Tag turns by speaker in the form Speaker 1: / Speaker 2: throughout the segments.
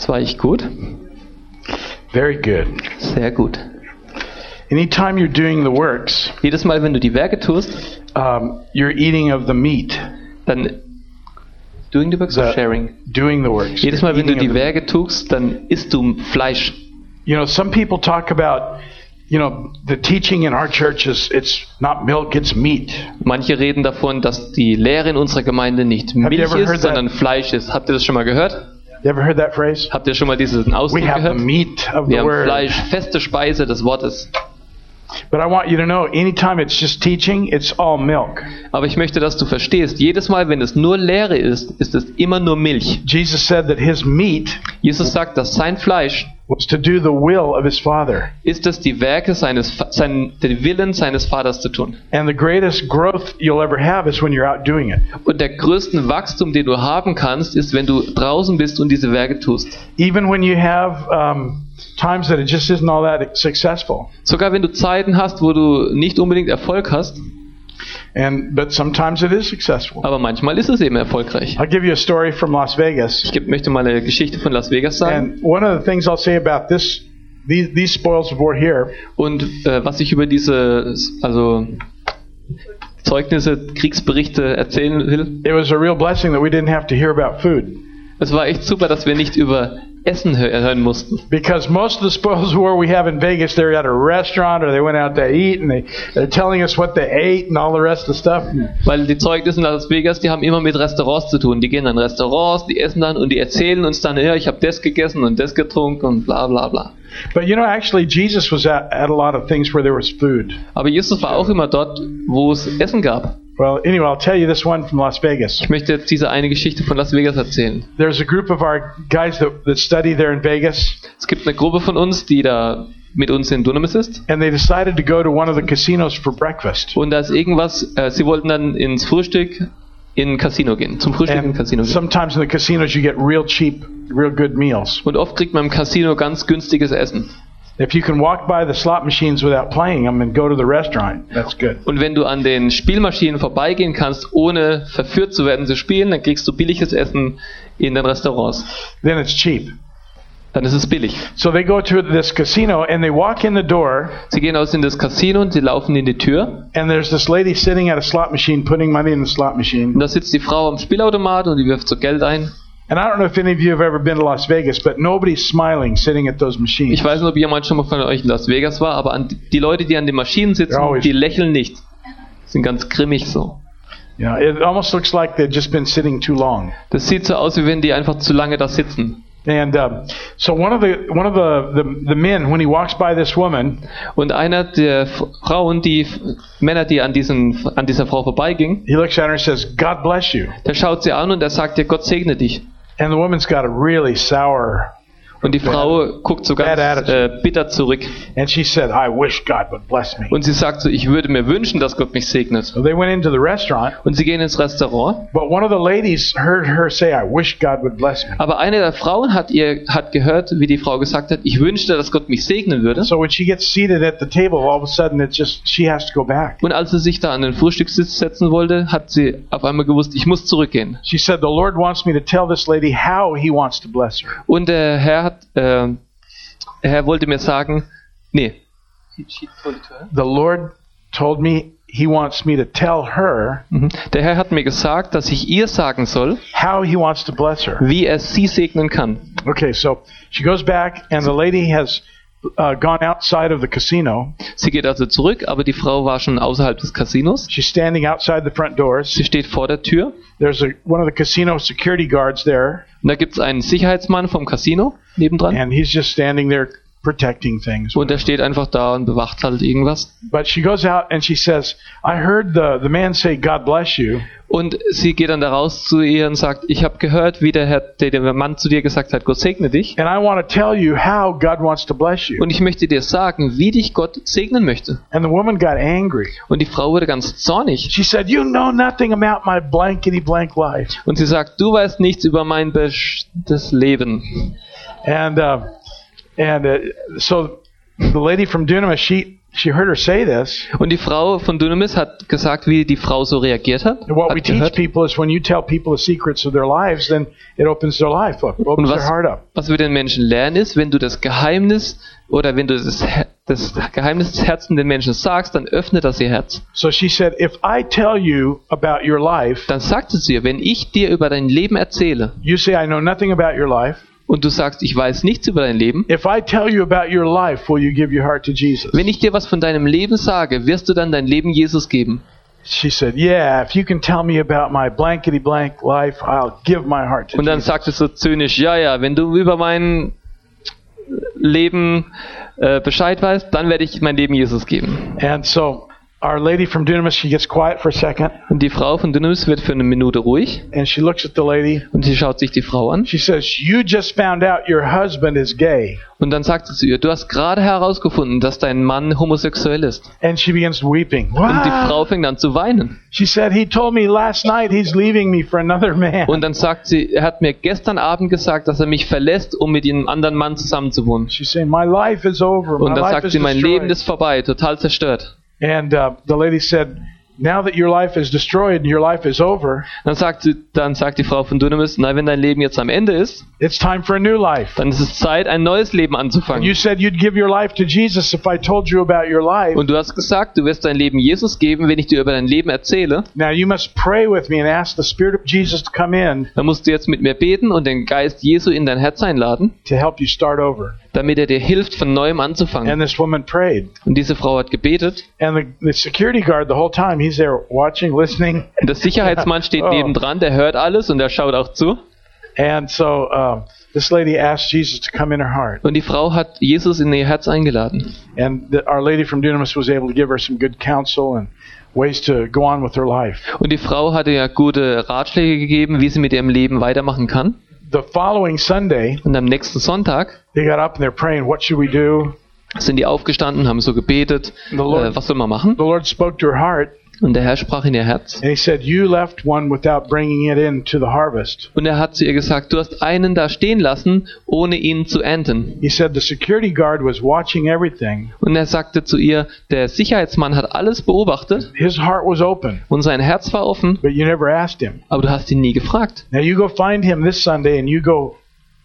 Speaker 1: Das war echt gut.
Speaker 2: Very good.
Speaker 1: Sehr gut.
Speaker 2: Anytime you're doing the works,
Speaker 1: Jedes Mal, wenn du die Werke tust,
Speaker 2: you're eating of the meat.
Speaker 1: dann doing the works or sharing?
Speaker 2: Doing the works.
Speaker 1: Jedes Mal, wenn du
Speaker 2: Eating
Speaker 1: die
Speaker 2: of the-
Speaker 1: Werke tust, dann isst du Fleisch.
Speaker 2: You know, some people talk about, you know, the teaching in our church is it's not milk, it's meat.
Speaker 1: Manche reden davon, dass die Lehre in unserer Gemeinde nicht
Speaker 2: you
Speaker 1: Milch
Speaker 2: ever heard
Speaker 1: ist, sondern Fleisch ist. Habt ihr das schon mal gehört?
Speaker 2: You ever heard that phrase?
Speaker 1: Habt ihr schon mal diesen Ausdruck
Speaker 2: We have
Speaker 1: gehört?
Speaker 2: the meat of the
Speaker 1: Wir haben
Speaker 2: word.
Speaker 1: Fleisch, feste Speise des Wortes.
Speaker 2: But I want you to know, anytime it's just teaching, it's all milk.
Speaker 1: Aber ich möchte, dass du verstehst, jedes Mal, wenn es nur Lehre ist, ist es immer nur Milch.
Speaker 2: Jesus said that his meat
Speaker 1: Jesus sagt, dass sein Fleisch
Speaker 2: was to do the will of his Father.
Speaker 1: ist es, die Werke den Willen seines Vaters zu tun.
Speaker 2: And the greatest growth you'll ever have is when you're out doing it.
Speaker 1: Und der größte Wachstum, den du haben kannst, ist, wenn du draußen bist und diese Werke tust.
Speaker 2: Even when you have times that it just isn't all that successful.
Speaker 1: Sogar wenn du Zeiten hast, wo du nicht unbedingt Erfolg hast,
Speaker 2: But sometimes it is successful.
Speaker 1: aber manchmal ist es eben erfolgreich.
Speaker 2: I'll give you a story from Las Vegas.
Speaker 1: Ich möchte mal eine Geschichte von Las Vegas sagen.
Speaker 2: And one of the things I'll say about these spoils of war here,
Speaker 1: Und was ich über diese Zeugnisse, Kriegsberichte erzählen will,
Speaker 2: it was a real blessing that we didn't have to hear about food.
Speaker 1: es war echt super, dass wir nicht über Essen hören mussten.
Speaker 2: Because most of the spoils of war we have in Vegas, they're at a restaurant or they went out to eat and they're telling us what they ate and all the rest of the stuff.
Speaker 1: Weil die Zeugnisse in Las Vegas, die haben immer mit Restaurants zu tun. Die gehen an Restaurants, die essen dann und die erzählen uns dann, ja, ich habe das gegessen und das getrunken und bla bla bla.
Speaker 2: But you know, actually, Jesus was at a lot of things where there was food.
Speaker 1: Aber Jesus war auch immer dort, wo es Essen gab.
Speaker 2: Well, anyway, I'll tell you this one from Las Vegas.
Speaker 1: Ich möchte jetzt diese eine Geschichte von Las Vegas erzählen.
Speaker 2: There's a group of our guys that study there in Vegas,
Speaker 1: Es gibt eine Gruppe von uns, die da mit uns in Dunamis ist.
Speaker 2: and they decided to go to one of the casinos for breakfast.
Speaker 1: Und da ist irgendwas, sie wollten dann ins Frühstück in ein Casino gehen, zum Frühstück in ein
Speaker 2: And
Speaker 1: Casino gehen.
Speaker 2: sometimes in the casinos you get real cheap, real good meals.
Speaker 1: Und oft kriegt man im Casino ganz günstiges Essen.
Speaker 2: If you can walk by the slot machines without playing them and go to the restaurant, that's good.
Speaker 1: Und wenn du an den Spielmaschinen vorbeigehen kannst, ohne verführt zu werden zu spielen, dann kriegst du billiges Essen in den Restaurants.
Speaker 2: Then it's cheap.
Speaker 1: Dann ist es billig.
Speaker 2: So they go to this casino and they walk in the door,
Speaker 1: Sie gehen aus in das Casino und sie laufen in die Tür.
Speaker 2: and there's this lady sitting at a slot machine putting money in the slot
Speaker 1: Und
Speaker 2: machine.
Speaker 1: da sitzt die Frau am Spielautomat und die wirft so Geld ein.
Speaker 2: And I don't know if any of you have ever been to Las Vegas, but nobody's smiling sitting at those machines.
Speaker 1: Ich weiß nicht, ob jemand schon mal von euch in Las Vegas war, aber die Leute, die an den Maschinen sitzen,
Speaker 2: They're always-
Speaker 1: die lächeln nicht. Sind ganz grimmig so.
Speaker 2: You know, it almost looks like they've just been sitting too long.
Speaker 1: Das sieht so aus, wie wenn die einfach zu lange da sitzen.
Speaker 2: And so one of the men, when he walks by this woman,
Speaker 1: Und einer der Männer, die an dieser Frau vorbeiging,
Speaker 2: he looks at her and says, "God bless you."
Speaker 1: der schaut sie an und er sagt ihr, Gott segne dich.
Speaker 2: And the woman's got a really sour,
Speaker 1: Und die Frau guckt so ganz
Speaker 2: Bad attitude.
Speaker 1: bitter zurück.
Speaker 2: and she said, "I wish God would bless me."
Speaker 1: Und sie sagt so, ich würde mir wünschen, dass Gott mich segnet.
Speaker 2: So they went into the restaurant,
Speaker 1: Und sie gehen ins Restaurant.
Speaker 2: but one of the ladies heard her say, "I wish God would bless me."
Speaker 1: Aber eine der Frauen hat gehört, wie die Frau gesagt hat, ich wünschte, dass Gott mich segnen würde.
Speaker 2: So when she gets seated at the table, all of a sudden she has to go back.
Speaker 1: Und als sie sich da an den Frühstückssitz setzen wollte, hat sie auf einmal gewusst, ich muss zurückgehen.
Speaker 2: She said, "The Lord wants me to tell this lady how He wants to bless her."
Speaker 1: Und der Herr wollte mir sagen,
Speaker 2: The Lord told me He wants me to tell her
Speaker 1: der Herr hat mir gesagt, dass ich ihr sagen soll,
Speaker 2: how He wants to bless her.
Speaker 1: wie er sie segnen kann.
Speaker 2: Okay, so she goes back, and the lady has gone outside of the casino.
Speaker 1: Sie geht also zurück, aber die Frau war schon außerhalb des Casinos.
Speaker 2: She's standing outside the front doors.
Speaker 1: Sie steht vor der Tür.
Speaker 2: There's one of the casino security guards there,
Speaker 1: Und da gibt es einen Sicherheitsmann vom Casino nebendran.
Speaker 2: and he's just standing there protecting things.
Speaker 1: Und der steht einfach da und bewacht halt irgendwas.
Speaker 2: But she goes out and she says, "I heard the man say, 'God bless you.'"
Speaker 1: Und sie geht dann da raus zu ihr und sagt, ich habe gehört, wie der Mann zu dir gesagt hat, Gott segne dich.
Speaker 2: And I want to tell you how God wants to bless you.
Speaker 1: Und ich möchte dir sagen, wie dich Gott segnen möchte.
Speaker 2: And the woman got angry.
Speaker 1: Und die Frau wurde ganz zornig.
Speaker 2: She said, "You know nothing about my blankety blank life."
Speaker 1: Und sie sagt, du weißt nichts über mein bestimmtes Leben.
Speaker 2: And so the lady from Dunamis, she heard her say this.
Speaker 1: Und die Frau von Dunamis hat gesagt, wie die Frau so reagiert hat.
Speaker 2: And what we
Speaker 1: Hat
Speaker 2: teach
Speaker 1: gehört.
Speaker 2: people is when you tell people the secrets of their lives, then it opens their life up,
Speaker 1: Und
Speaker 2: opens their heart up.
Speaker 1: was wir den Menschen lernen ist, wenn du das Geheimnis oder wenn du das Geheimnis des Herzens den Menschen sagst, dann öffnet das ihr Herz.
Speaker 2: So she said, if I tell you about your life,
Speaker 1: Dann sagte sie ihr, wenn ich dir über dein Leben erzähle
Speaker 2: you say I know nothing about your life.
Speaker 1: und du sagst, ich weiß nichts über dein Leben,
Speaker 2: If I tell you about your life, will you give your heart to Jesus?
Speaker 1: wenn ich dir was von deinem Leben sage, wirst du dann dein Leben Jesus geben?
Speaker 2: She said, yeah, if you can tell me about my blankety blank life, I'll give my heart to
Speaker 1: Und dann
Speaker 2: Jesus.
Speaker 1: sagt es so zynisch, ja, wenn du über mein Leben Bescheid weißt, dann werde ich mein Leben Jesus geben.
Speaker 2: And so our lady from Dunamis, she gets quiet for a second,
Speaker 1: Und die Frau von Dunamis wird für eine Minute ruhig
Speaker 2: and she looks at the lady.
Speaker 1: und sie schaut sich die Frau an.
Speaker 2: She says, you just found out your husband is gay.
Speaker 1: Und dann sagt sie zu ihr, du hast gerade herausgefunden, dass dein Mann homosexuell ist.
Speaker 2: And she begins weeping.
Speaker 1: Und die
Speaker 2: Wow.
Speaker 1: Frau fängt an zu weinen.
Speaker 2: She said, he told me last night he's leaving me for another man.
Speaker 1: Und dann sagt sie, er hat mir gestern Abend gesagt, dass er mich verlässt, um mit einem anderen Mann zusammenzuwohnen.
Speaker 2: She's saying, my life is over. My
Speaker 1: Und dann
Speaker 2: life
Speaker 1: sagt
Speaker 2: is
Speaker 1: sie, mein Leben
Speaker 2: destroyed.
Speaker 1: ist vorbei, total zerstört.
Speaker 2: And the lady said, now that your life is destroyed and your life is over,
Speaker 1: Dann sagt die Frau von Dunamis, na, wenn dein Leben jetzt am Ende ist,
Speaker 2: it's time for a new life.
Speaker 1: dann ist es Zeit, ein neues Leben
Speaker 2: And
Speaker 1: anzufangen.
Speaker 2: you said you'd give your life to Jesus if I told you about your life.
Speaker 1: Und du hast gesagt, du wirst dein Leben Jesus geben, wenn ich dir über dein Leben erzähle.
Speaker 2: Now you must pray with me and ask the Spirit of Jesus to come in
Speaker 1: Dann musst du jetzt mit mir beten und den Geist Jesu in dein Herz einladen,
Speaker 2: to help you start over.
Speaker 1: damit er dir hilft, von neuem anzufangen.
Speaker 2: And this woman prayed.
Speaker 1: Und diese Frau hat gebetet.
Speaker 2: And the security guard, the whole time, he's there watching, listening.
Speaker 1: Und der Sicherheitsmann steht
Speaker 2: Oh.
Speaker 1: nebendran, der hört alles und der schaut auch zu.
Speaker 2: And so this lady asked Jesus to come in her heart.
Speaker 1: Und die Frau hat Jesus in ihr Herz eingeladen.
Speaker 2: And our lady from Dunamis was able to give her some good counsel and ways to go on with her life.
Speaker 1: Und die Frau hatte ja gute Ratschläge gegeben, wie sie mit ihrem Leben weitermachen kann.
Speaker 2: The following Sunday,
Speaker 1: Und am nächsten Sonntag
Speaker 2: they got up and they're praying, what should we do?
Speaker 1: sind die aufgestanden, haben so gebetet, was soll man machen?
Speaker 2: The Lord spoke to her heart,
Speaker 1: Und der Herr sprach in ihr Herz.
Speaker 2: and he said, you left one without bringing it into the harvest.
Speaker 1: Und er hat zu ihr gesagt, du hast einen da stehen lassen, ohne ihn zu ernten.
Speaker 2: He said the security guard was watching everything.
Speaker 1: Und er sagte zu ihr, der Sicherheitsmann hat alles beobachtet
Speaker 2: His heart was open,
Speaker 1: und sein Herz war offen,
Speaker 2: but you never asked him.
Speaker 1: aber du hast ihn nie gefragt.
Speaker 2: Now you go find him this Sunday and you go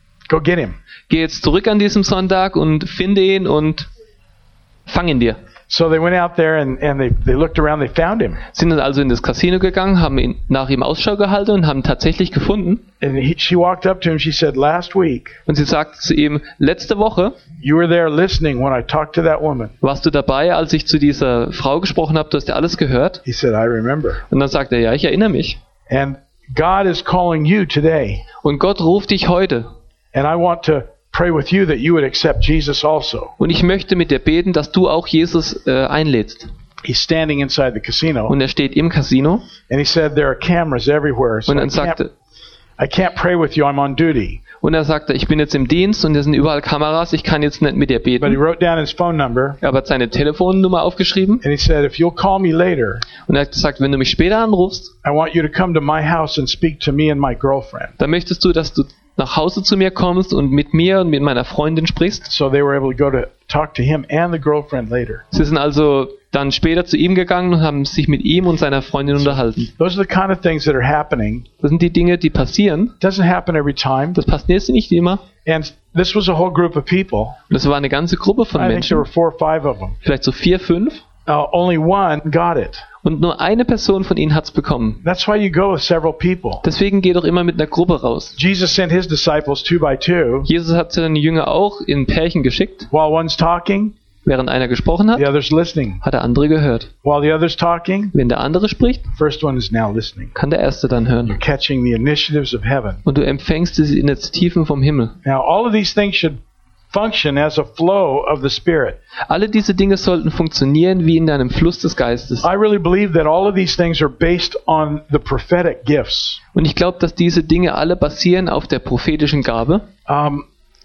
Speaker 2: get him.
Speaker 1: Geh jetzt zurück an diesem Sonntag und finde ihn und fang ihn dir.
Speaker 2: So they went out there and they looked around, they found him.
Speaker 1: Sind dann also in das Casino gegangen, haben ihn nach ihm Ausschau gehalten und haben ihn tatsächlich gefunden.
Speaker 2: And she walked up to him, she said, last week
Speaker 1: Und sie sagte zu ihm, letzte Woche
Speaker 2: you were there listening when I talked to that woman.
Speaker 1: warst du dabei, als ich zu dieser Frau gesprochen habe, du hast ja alles gehört.
Speaker 2: He said, I remember.
Speaker 1: Und dann sagt er, ja, ich erinnere mich.
Speaker 2: And God is calling you today.
Speaker 1: Und Gott ruft dich heute.
Speaker 2: And I want to pray with you that you would accept Jesus also.
Speaker 1: Und ich möchte mit dir beten, dass du auch Jesus einlädst.
Speaker 2: He's standing inside the casino.
Speaker 1: Und er steht im Casino.
Speaker 2: And he said, there are cameras everywhere. So
Speaker 1: Und dann sagte,
Speaker 2: I can't pray with you, I'm on duty.
Speaker 1: und er sagte, ich bin jetzt im Dienst und hier sind überall Kameras, ich kann jetzt nicht mit dir
Speaker 2: But he
Speaker 1: beten.
Speaker 2: wrote down his phone number.
Speaker 1: Er hat seine Telefonnummer aufgeschrieben
Speaker 2: And he said, if you'll call me later,
Speaker 1: und er hat gesagt, wenn du mich später anrufst,
Speaker 2: I want you to come to my house and speak to me and my girlfriend.
Speaker 1: dann möchtest du, dass du nach Hause zu mir kommst und mit mir und mit meiner Freundin sprichst.
Speaker 2: So they were able to go to talk to him and the girlfriend later.
Speaker 1: Sie sind also dann später zu ihm gegangen und haben sich mit ihm und seiner Freundin unterhalten.
Speaker 2: Those are the kind of things that are happening.
Speaker 1: Das sind die Dinge, die passieren.
Speaker 2: It doesn't happen every time.
Speaker 1: Das passiert nicht immer.
Speaker 2: And this was a whole group of people.
Speaker 1: Und das war eine ganze Gruppe von
Speaker 2: I think there
Speaker 1: Menschen,
Speaker 2: were 4 or 5 of them.
Speaker 1: vielleicht so 4, 5.
Speaker 2: Only one got it.
Speaker 1: Und nur eine Person von ihnen hat es bekommen.
Speaker 2: That's why you go with several people.
Speaker 1: Deswegen geh doch immer mit einer Gruppe raus.
Speaker 2: Jesus sent his disciples 2 by 2.
Speaker 1: Jesus hat seine Jünger auch in Pärchen geschickt.
Speaker 2: While one's talking,
Speaker 1: Während einer gesprochen hat,
Speaker 2: the other's listening.
Speaker 1: hat der andere gehört.
Speaker 2: While the other's talking,
Speaker 1: Wenn der andere spricht,
Speaker 2: the first one is now listening.
Speaker 1: kann der erste dann hören.
Speaker 2: You're catching the initiatives of heaven.
Speaker 1: Und du empfängst diese Initiativen vom Himmel.
Speaker 2: Now, all of these things should function as a flow of the Spirit.
Speaker 1: Alle diese Dinge sollten funktionieren wie in einem Fluss des Geistes.
Speaker 2: I really believe that all of these things are based on the prophetic gifts.
Speaker 1: Und ich glaube, dass diese Dinge alle basieren auf der prophetischen Gabe.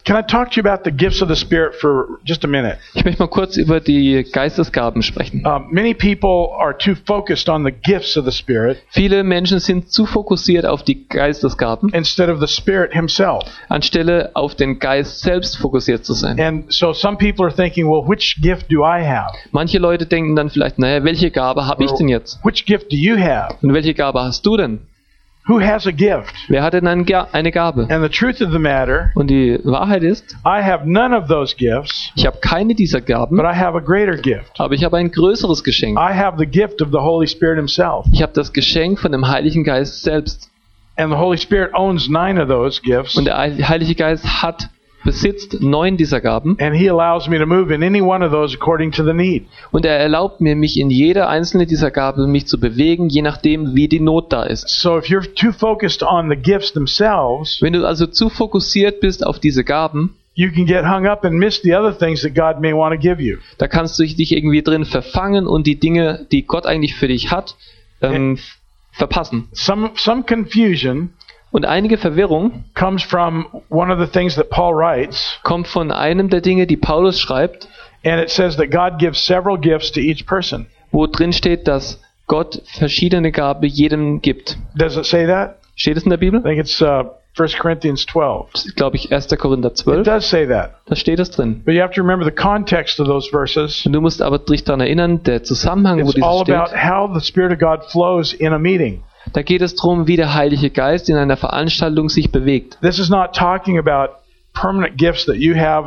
Speaker 2: Can I talk to you about the gifts of the Spirit for just a minute?
Speaker 1: Ich möchte mal kurz über die Geistesgaben sprechen.
Speaker 2: Many people are too focused on the gifts of the Spirit
Speaker 1: Viele Menschen sind zu fokussiert auf die Geistesgaben,
Speaker 2: instead of the Spirit himself.
Speaker 1: anstelle auf den Geist selbst fokussiert zu sein.
Speaker 2: And so some people are thinking, well, which gift do I have?
Speaker 1: Manche Leute denken dann vielleicht, naja, welche Gabe habe ich denn jetzt?
Speaker 2: Which gift do you have?
Speaker 1: Und welche Gabe hast du denn?
Speaker 2: Who has a gift?
Speaker 1: Wer hat denn eine Gabe?
Speaker 2: And the truth of the matter,
Speaker 1: Und die Wahrheit ist,
Speaker 2: I have none of those gifts,
Speaker 1: ich habe keine dieser Gaben,
Speaker 2: but I have a greater gift.
Speaker 1: aber ich habe ein größeres Geschenk.
Speaker 2: I have the gift of the Holy Spirit himself.
Speaker 1: Ich habe das Geschenk von dem Heiligen Geist selbst.
Speaker 2: And the Holy Spirit owns 9 of those gifts.
Speaker 1: Und der Heilige Geist besitzt 9 dieser Gaben.
Speaker 2: And he allows me to move in any one of those according to the need.
Speaker 1: Und er erlaubt mir, mich in jeder einzelne dieser Gaben mich zu bewegen, je nachdem, wie die Not da ist.
Speaker 2: So if you're too focused on the gifts themselves,
Speaker 1: Wenn du also zu fokussiert bist auf diese Gaben,
Speaker 2: you can get hung up and miss the other things that God may want to give you.
Speaker 1: da kannst du dich irgendwie drin verfangen und die Dinge, die Gott eigentlich für dich hat, verpassen.
Speaker 2: Some confusion
Speaker 1: Und einige Verwirrung
Speaker 2: comes from one of the things that Paul writes,
Speaker 1: kommt von einem der Dinge, die Paulus schreibt,
Speaker 2: and it says that God gives several gifts to each person.
Speaker 1: wo drin steht, dass Gott verschiedene Gaben jedem gibt.
Speaker 2: Does it say that?
Speaker 1: Steht es in der Bibel?
Speaker 2: I think it's 1 Corinthians 12.
Speaker 1: Das ist, glaube ich, 1. Korinther
Speaker 2: It
Speaker 1: 12.
Speaker 2: does say that.
Speaker 1: Da steht es drin.
Speaker 2: But you have to remember the context of those verses.
Speaker 1: Und du musst aber dich daran erinnern, der Zusammenhang, wo
Speaker 2: It's all
Speaker 1: dieses
Speaker 2: about
Speaker 1: steht,
Speaker 2: how the Spirit of God flows in a meeting.
Speaker 1: da geht es darum, wie der Heilige Geist in einer Veranstaltung sich bewegt.
Speaker 2: This is not talking about permanent gifts that you have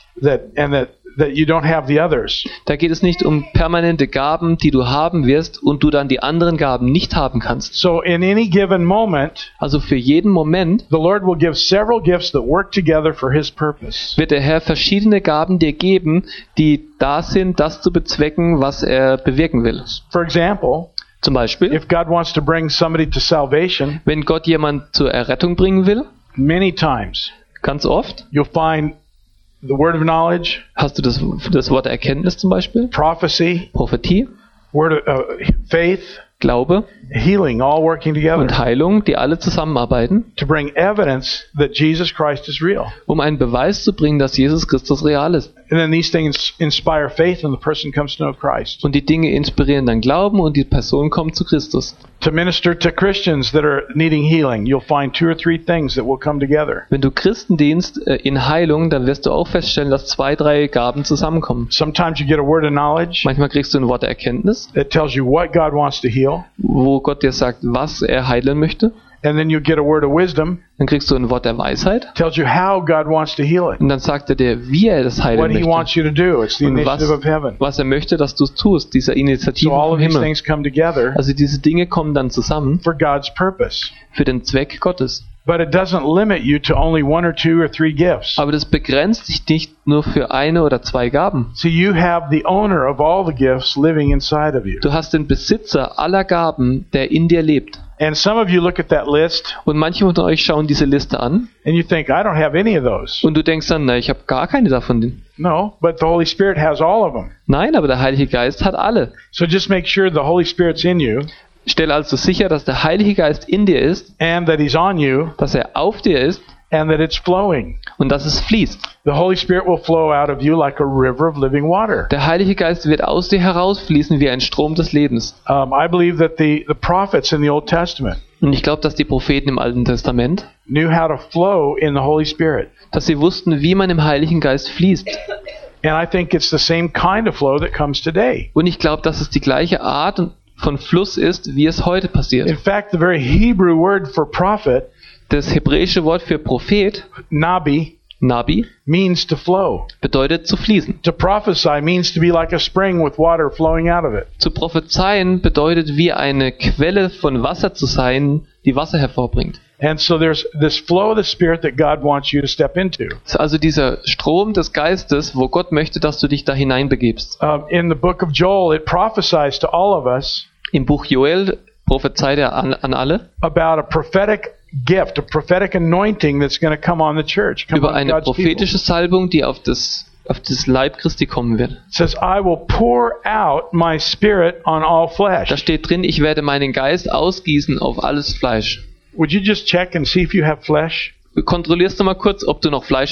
Speaker 2: that you don't have the others.
Speaker 1: Da geht es nicht um permanente Gaben, die du haben wirst und du dann die anderen Gaben nicht haben kannst.
Speaker 2: So in any given moment,
Speaker 1: Also für jeden Moment
Speaker 2: the Lord will give several gifts that work together for His purpose.
Speaker 1: wird der Herr verschiedene Gaben dir geben, die da sind, das zu bezwecken, was er bewirken will.
Speaker 2: For example,
Speaker 1: Zum Beispiel,
Speaker 2: if God wants to bring somebody to salvation,
Speaker 1: wenn Gott jemand zur Errettung bringen will,
Speaker 2: many times
Speaker 1: ganz oft,
Speaker 2: you'll find the word of knowledge,
Speaker 1: hast du das Wort der Erkenntnis zum Beispiel,
Speaker 2: prophecy,
Speaker 1: Prophetie,
Speaker 2: word of faith,
Speaker 1: Glaube
Speaker 2: healing, all working together
Speaker 1: und Heilung, die alle zusammenarbeiten,
Speaker 2: to bring evidence that Jesus Christ is real.
Speaker 1: um einen Beweis zu bringen, dass Jesus Christus real ist.
Speaker 2: And then these things inspire faith and the person comes to know Christ.
Speaker 1: Und die Dinge inspirieren dann Glauben und die Person kommt zu Christus.
Speaker 2: To minister to Christians that are needing healing, you'll find 2 or 3 things that will come together.
Speaker 1: Wenn du Christen dienst in Heilung, dann wirst du auch feststellen, dass 2, 3 Gaben zusammenkommen.
Speaker 2: Sometimes you get a word of knowledge
Speaker 1: Manchmal kriegst du ein Wort der Erkenntnis,
Speaker 2: that tells you what God wants to heal,
Speaker 1: wo Gott dir sagt, was er heilen möchte.
Speaker 2: and then you get a word of wisdom,
Speaker 1: Dann kriegst du ein Wort der Weisheit
Speaker 2: tells you how God wants to heal it,
Speaker 1: und dann sagt er dir, wie er das heilen
Speaker 2: what He wants
Speaker 1: möchte.
Speaker 2: you to do. It's the
Speaker 1: Und
Speaker 2: initiative of heaven.
Speaker 1: was er möchte, dass du es tust, dieser Initiative
Speaker 2: So all
Speaker 1: vom
Speaker 2: of these
Speaker 1: Himmel.
Speaker 2: things come together
Speaker 1: Also diese Dinge kommen dann zusammen
Speaker 2: for God's purpose.
Speaker 1: für den Zweck Gottes.
Speaker 2: But it doesn't limit you to only 1 or 2 or 3 gifts.
Speaker 1: Aber das begrenzt dich nicht nur für 1 oder 2 Gaben.
Speaker 2: See, you have the owner of all the gifts living inside of you.
Speaker 1: Du hast den Besitzer aller Gaben, der in dir lebt.
Speaker 2: And some of you look at that list
Speaker 1: Und manche von euch schauen diese Liste an
Speaker 2: and you think, I don't have any of those.
Speaker 1: und du denkst dann, na, ich habe gar keine davon.
Speaker 2: No, but the Holy Spirit has all of them.
Speaker 1: Nein, aber der Heilige Geist hat alle.
Speaker 2: So just make sure the Holy Spirit's in you
Speaker 1: Stell also sicher, dass der Heilige Geist in dir ist,
Speaker 2: and that He's on you
Speaker 1: dass er auf dir ist
Speaker 2: and that it's flowing.
Speaker 1: und dass es fließt.
Speaker 2: The Holy Spirit will flow out of you like a river of living water.
Speaker 1: Der Heilige Geist wird aus dir herausfließen wie ein Strom des Lebens.
Speaker 2: I believe that the prophets in the Old Testament
Speaker 1: Und ich glaube, dass die Propheten im Alten Testament,
Speaker 2: knew how to flow in the Holy Spirit.
Speaker 1: dass sie wussten, wie man im Heiligen Geist fließt.
Speaker 2: And I think it's the same kind of flow that comes today.
Speaker 1: Und ich glaube, dass es die gleiche Art von Fluss ist, wie es heute
Speaker 2: In
Speaker 1: passiert.
Speaker 2: fact, the very Hebrew word for prophet,
Speaker 1: Das hebräische Wort für Prophet,
Speaker 2: nabi,
Speaker 1: Nabi,
Speaker 2: means to flow.
Speaker 1: bedeutet zu fließen.
Speaker 2: To prophesy means to be like a spring with water flowing out of it.
Speaker 1: Zu prophezeien bedeutet wie eine Quelle von Wasser zu sein, die Wasser hervorbringt.
Speaker 2: And so there's this flow of the Spirit that God wants you to step into.
Speaker 1: Es ist also dieser Strom des Geistes, wo Gott möchte, dass du dich da hineinbegibst.
Speaker 2: In the book of Joel, it prophesies to all of us
Speaker 1: Im Buch Joel prophezeit er an alle
Speaker 2: about a prophetic gift, a prophetic anointing that's going to come on the church, come
Speaker 1: über
Speaker 2: on
Speaker 1: eine
Speaker 2: God's people.
Speaker 1: prophetische Salbung, die auf das Leib Christi kommen wird.
Speaker 2: It says, I will pour out my Spirit on all flesh.
Speaker 1: Da steht drin, ich werde meinen Geist ausgießen auf alles Fleisch.
Speaker 2: Would you just check and see if you have flesh?
Speaker 1: Kontrollierst du mal kurz, ob du noch Fleisch hast?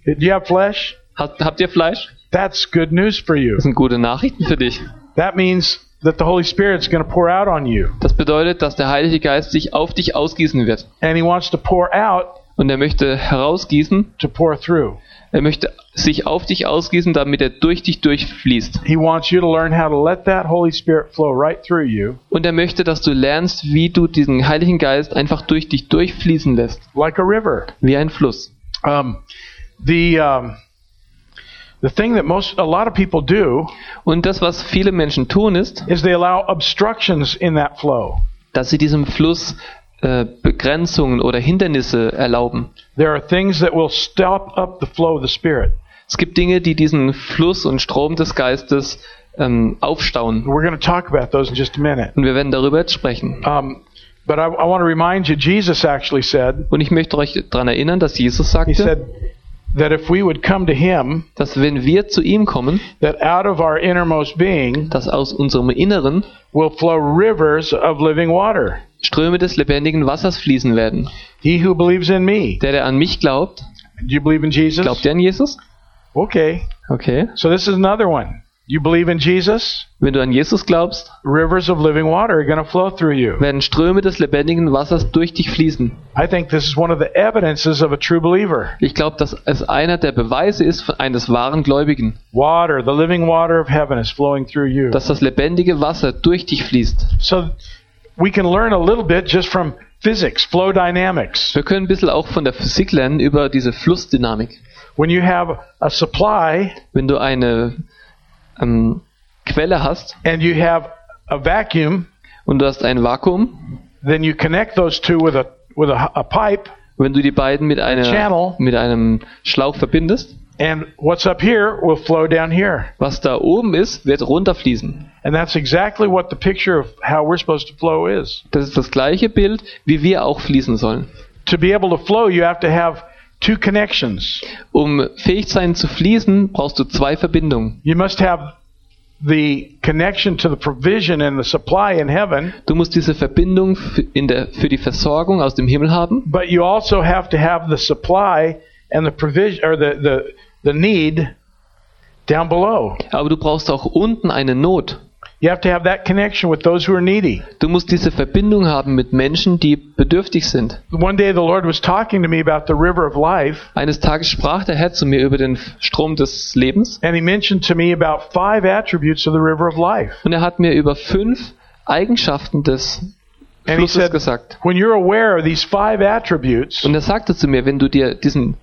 Speaker 2: Do you have flesh?
Speaker 1: Habt ihr Fleisch?
Speaker 2: That's good news for you.
Speaker 1: Das sind gute Nachrichten für dich.
Speaker 2: That means that the Holy Spirit's going to pour out on you.
Speaker 1: Das bedeutet, dass der Heilige Geist sich auf dich ausgießen wird.
Speaker 2: And he wants to pour out
Speaker 1: Und er möchte herausgießen,
Speaker 2: to pour through.
Speaker 1: er möchte sich auf dich ausgießen, damit er durch dich durchfließt.
Speaker 2: He wants you to learn how to let that Holy Spirit flow right through you.
Speaker 1: Und er möchte, dass du lernst, wie du diesen Heiligen Geist einfach durch dich durchfließen lässt.
Speaker 2: Like a river.
Speaker 1: Wie ein Fluss.
Speaker 2: The thing that a lot of people do
Speaker 1: Und das, was viele Menschen tun, ist,
Speaker 2: is they allow obstructions in that flow.
Speaker 1: dass sie diesem Fluss Begrenzungen oder Hindernisse erlauben.
Speaker 2: There are things that will stop up the flow of the Spirit.
Speaker 1: Es gibt Dinge, die diesen Fluss und Strom des Geistes aufstauen.
Speaker 2: We're going to talk about those in just a minute.
Speaker 1: Und wir werden darüber jetzt sprechen.
Speaker 2: But I want to remind you, Jesus actually said,
Speaker 1: Und ich möchte euch daran erinnern, dass Jesus
Speaker 2: he
Speaker 1: sagte,
Speaker 2: said that if we would come to him,
Speaker 1: dass wenn wir zu ihm kommen,
Speaker 2: that out of our innermost being
Speaker 1: dass aus unserem Inneren
Speaker 2: will flow rivers of living water.
Speaker 1: Ströme des lebendigen Wassers fließen werden.
Speaker 2: He who believes in me.
Speaker 1: Der an mich glaubt,
Speaker 2: Do you believe in Jesus?
Speaker 1: glaubt ihr an Jesus?
Speaker 2: Okay.
Speaker 1: Okay.
Speaker 2: So this is another one. You believe in Jesus?
Speaker 1: Wenn du an Jesus glaubst,
Speaker 2: Rivers of living water are going to flow through you.
Speaker 1: werden Ströme des lebendigen Wassers durch dich fließen.
Speaker 2: I think this is one of the evidences of a true believer.
Speaker 1: Ich glaube, dass es einer der Beweise ist eines wahren Gläubigen,
Speaker 2: Water, the living water of heaven is flowing through you.
Speaker 1: dass das lebendige Wasser durch dich fließt.
Speaker 2: So we can learn a little bit just from physics, flow dynamics.
Speaker 1: Wir können ein bisschen auch von der Physik lernen über diese Flussdynamik.
Speaker 2: When you have a supply
Speaker 1: Wenn du eine Quelle hast
Speaker 2: and you have a vacuum,
Speaker 1: und du hast ein Vakuum,
Speaker 2: then you connect those two with a pipe,
Speaker 1: wenn du die beiden mit einem Schlauch verbindest,
Speaker 2: and what's up here will flow down here.
Speaker 1: was da oben ist, wird runterfließen.
Speaker 2: And that's exactly what the picture of how we're supposed to flow is.
Speaker 1: Das ist das gleiche Bild, wie wir auch fließen sollen.
Speaker 2: To be able to flow, you have to have two connections.
Speaker 1: Um fähig sein zu fließen, brauchst du zwei Verbindungen.
Speaker 2: You must have the connection to the provision and the supply in heaven,
Speaker 1: Du musst diese Verbindung für die Versorgung aus dem Himmel haben,
Speaker 2: but you also have to have the supply and the provision or the need down below.
Speaker 1: aber du brauchst auch unten eine Not.
Speaker 2: You have to have that connection with those who are needy.
Speaker 1: Du musst diese Verbindung haben mit Menschen, die bedürftig sind.
Speaker 2: One day the Lord was talking to me about the river of life,
Speaker 1: Eines Tages sprach der Herr zu mir über den Strom des Lebens
Speaker 2: and he mentioned to me about 5 attributes of the river of life.
Speaker 1: und er hat mir über 5 Eigenschaften des
Speaker 2: And he
Speaker 1: Flusses
Speaker 2: said,
Speaker 1: gesagt.
Speaker 2: when you're aware of these 5 attributes,
Speaker 1: Und er sagte zu mir, wenn du dir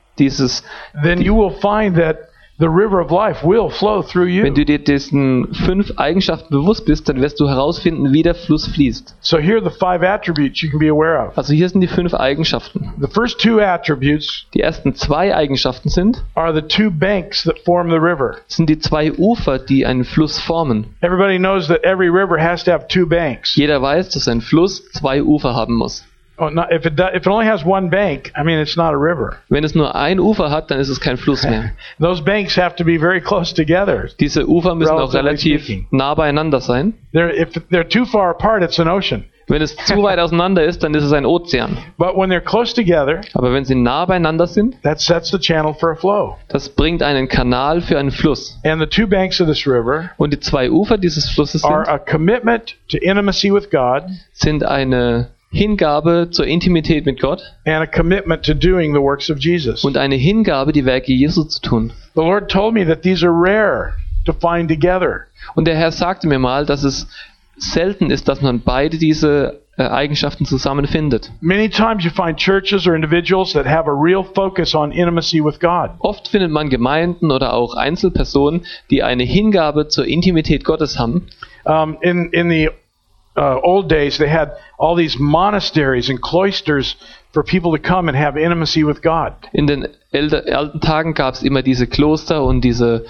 Speaker 2: then you will find that the river of life will flow through you.
Speaker 1: wenn du dir diesen 5 Eigenschaften bewusst bist, dann wirst du herausfinden, wie der Fluss fließt.
Speaker 2: So here are the 5 attributes you can be aware of.
Speaker 1: Also hier sind die 5 Eigenschaften.
Speaker 2: The first 2 attributes
Speaker 1: Die ersten 2 Eigenschaften sind
Speaker 2: are the 2 banks that form the river.
Speaker 1: die 2 Ufer, die einen Fluss formen.
Speaker 2: Everybody knows that every river has to have 2 banks.
Speaker 1: Jeder weiß, dass ein Fluss 2 Ufer haben muss.
Speaker 2: If it only has 1 bank, I mean, it's not a river.
Speaker 1: Wenn es nur ein Ufer hat, dann ist es kein Fluss mehr.
Speaker 2: Those banks have to be very close together.
Speaker 1: Diese Ufer müssen auch
Speaker 2: Relatively
Speaker 1: relativ
Speaker 2: speaking.
Speaker 1: nah beieinander sein.
Speaker 2: If they're too far apart, it's an ocean.
Speaker 1: Wenn es zu weit auseinander ist, dann ist es ein Ozean.
Speaker 2: But when they're close together,
Speaker 1: Aber wenn sie nah beieinander sind,
Speaker 2: that sets the channel for a flow.
Speaker 1: das bringt einen Kanal für einen Fluss.
Speaker 2: And the 2 banks of this river
Speaker 1: Und die 2 Ufer dieses Flusses
Speaker 2: are a commitment to intimacy with God
Speaker 1: sind eine Hingabe zur Intimität mit Gott
Speaker 2: and a commitment to doing the works of Jesus.
Speaker 1: und eine Hingabe, die Werke Jesu zu tun.
Speaker 2: The Lord told me that these are rare to find together.
Speaker 1: Und der Herr sagte mir mal, dass es selten ist, dass man beide diese Eigenschaften zusammenfindet.
Speaker 2: Many times you find churches or individuals that have a real focus on intimacy with God.
Speaker 1: Oft findet man Gemeinden oder auch Einzelpersonen, die eine Hingabe zur Intimität Gottes haben.
Speaker 2: In the old days, they had all these monasteries and cloisters for people to come and have intimacy with God.
Speaker 1: In den alten Tagen gab es immer diese Kloster und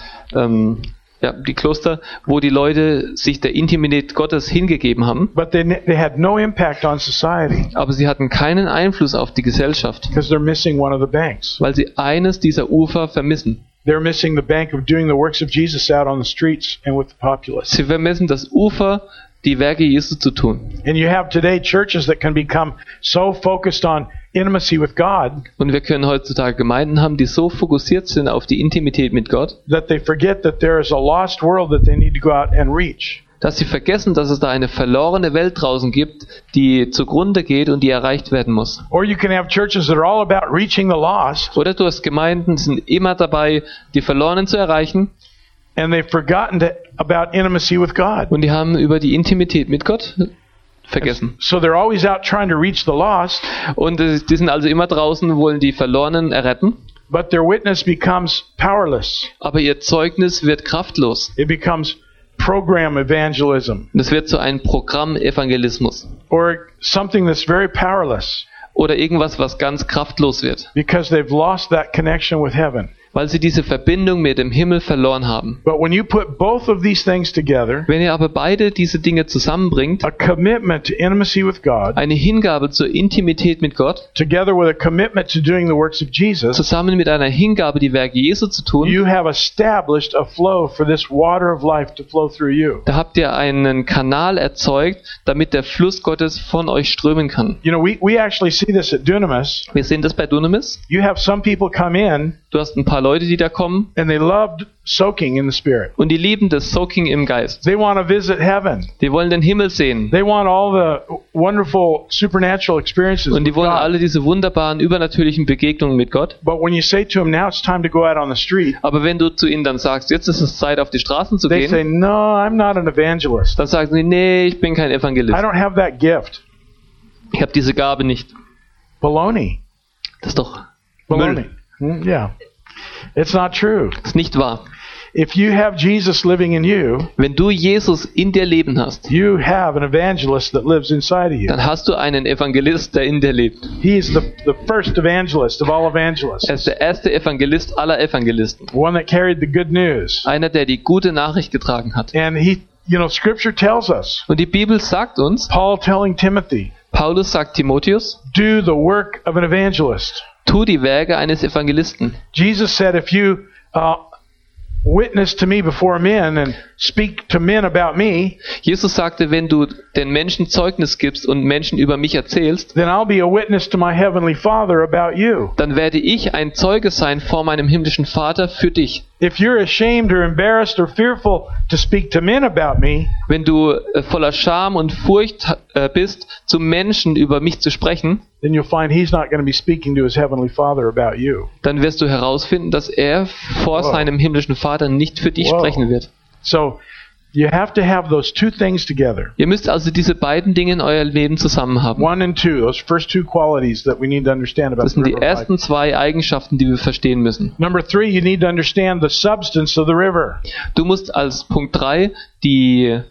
Speaker 1: die Kloster, wo die Leute sich der Intimität Gottes hingegeben haben.
Speaker 2: But they had no impact on society
Speaker 1: Aber sie hatten keinen Einfluss auf die Gesellschaft,
Speaker 2: because they're missing one of the banks.
Speaker 1: weil sie eines dieser Ufer vermissen.
Speaker 2: They're missing the bank of doing the works of Jesus out on the streets and with the populace.
Speaker 1: Sie vermissen das Ufer, die Werke Jesu zu tun.
Speaker 2: And you have today churches that can become so focused on intimacy with God
Speaker 1: Und wir können heutzutage Gemeinden haben, die so fokussiert sind auf die Intimität mit Gott,
Speaker 2: that they forget that there is a lost world that they need to go out and reach.
Speaker 1: dass sie vergessen, dass es da eine verlorene Welt draußen gibt, die zugrunde geht und die erreicht werden muss.
Speaker 2: Or you can have churches that are all about reaching the lost,
Speaker 1: Oder du hast Gemeinden, die sind immer dabei, die Verlorenen zu erreichen,
Speaker 2: and they've forgotten about intimacy with God.
Speaker 1: und die haben über die Intimität mit Gott vergessen.
Speaker 2: So they're always out trying to reach the lost,
Speaker 1: Und die sind also immer draußen, wollen die Verlorenen erretten,
Speaker 2: but their witness becomes powerless.
Speaker 1: aber ihr Zeugnis wird kraftlos.
Speaker 2: It becomes program evangelism,
Speaker 1: Und es wird zu einem Programm-Evangelismus
Speaker 2: or something that's very powerless
Speaker 1: oder irgendwas, was ganz kraftlos wird,
Speaker 2: because they've lost that connection with heaven.
Speaker 1: weil sie diese Verbindung mit dem Himmel verloren haben.
Speaker 2: But when you put both of these things together,
Speaker 1: Wenn ihr aber beide diese Dinge zusammenbringt,
Speaker 2: a commitment to intimacy with God,
Speaker 1: eine Hingabe zur Intimität mit Gott,
Speaker 2: together with a commitment to doing the works of Jesus,
Speaker 1: zusammen mit einer Hingabe, die Werke Jesu zu tun,
Speaker 2: you have established a flow for this water of life to flow through you.
Speaker 1: da habt ihr einen Kanal erzeugt, damit der Fluss Gottes von euch strömen kann.
Speaker 2: You know, we actually see this at Dunamis.
Speaker 1: Wir sehen das bei Dunamis.
Speaker 2: You have some people come in
Speaker 1: Du hast ein paar Leute, die da kommen
Speaker 2: and they loved soaking in the Spirit.
Speaker 1: und die lieben das Soaking im Geist.
Speaker 2: They want to visit heaven.
Speaker 1: Die wollen den Himmel sehen
Speaker 2: They want all the wonderful supernatural experiences
Speaker 1: und die
Speaker 2: with
Speaker 1: wollen
Speaker 2: God.
Speaker 1: alle diese wunderbaren übernatürlichen Begegnungen mit Gott.
Speaker 2: But when you say to them, now it's time to go out on the street,
Speaker 1: Aber wenn du zu ihnen dann sagst, jetzt ist es Zeit, auf die Straßen zu
Speaker 2: they say,
Speaker 1: gehen,
Speaker 2: no, I'm not an evangelist.
Speaker 1: dann sagen sie, nee, ich bin kein
Speaker 2: I
Speaker 1: Evangelist.
Speaker 2: don't have that gift.
Speaker 1: Ich habe diese Gabe nicht.
Speaker 2: Baloney.
Speaker 1: Das ist doch
Speaker 2: Baloney.
Speaker 1: Müll.
Speaker 2: Yeah. It's not true.
Speaker 1: Das ist nicht wahr.
Speaker 2: If you have Jesus living in you,
Speaker 1: Wenn du Jesus in dir leben hast,
Speaker 2: you have an evangelist that lives inside of you.
Speaker 1: dann hast du einen Evangelist, der in dir lebt.
Speaker 2: He is the first evangelist of all evangelists.
Speaker 1: Er ist der erste Evangelist aller Evangelisten.
Speaker 2: One that carried the good news.
Speaker 1: Einer, der die gute Nachricht getragen hat.
Speaker 2: And Scripture tells us,
Speaker 1: Und die Bibel sagt uns,
Speaker 2: Paul telling Timothy,
Speaker 1: Paulus sagt Timotheus,
Speaker 2: do the work of an evangelist.
Speaker 1: tu die Werke eines Evangelisten.
Speaker 2: Jesus said, if you witness to me before men and speak to men about me,
Speaker 1: Jesus sagte, wenn du den Menschen Zeugnis gibst und Menschen über mich erzählst,
Speaker 2: then I'll be a witness to my heavenly Father about you.
Speaker 1: dann werde ich ein Zeuge sein vor meinem himmlischen Vater für dich.
Speaker 2: If you're ashamed or embarrassed or fearful to speak to men about me,
Speaker 1: Wenn du voller Scham und Furcht bist, zu Menschen über mich zu sprechen,
Speaker 2: then you'll find he's not going to be speaking to his heavenly Father about you.
Speaker 1: dann wirst du herausfinden, dass er vor
Speaker 2: Wow.
Speaker 1: seinem himmlischen Vater nicht für dich
Speaker 2: Wow.
Speaker 1: sprechen wird.
Speaker 2: So you have to have those two things together.
Speaker 1: Ihr müsst also diese beiden Dinge in euer Leben zusammen haben.
Speaker 2: One and two, those first two qualities that we need to understand about
Speaker 1: Das
Speaker 2: the
Speaker 1: sind die
Speaker 2: river of life.
Speaker 1: ersten zwei Eigenschaften, die wir verstehen müssen.
Speaker 2: Number three, you need to understand the substance of the river.
Speaker 1: Du musst als Punkt 3 die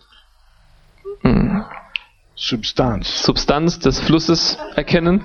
Speaker 2: Substance.
Speaker 1: Substanz des Flusses erkennen.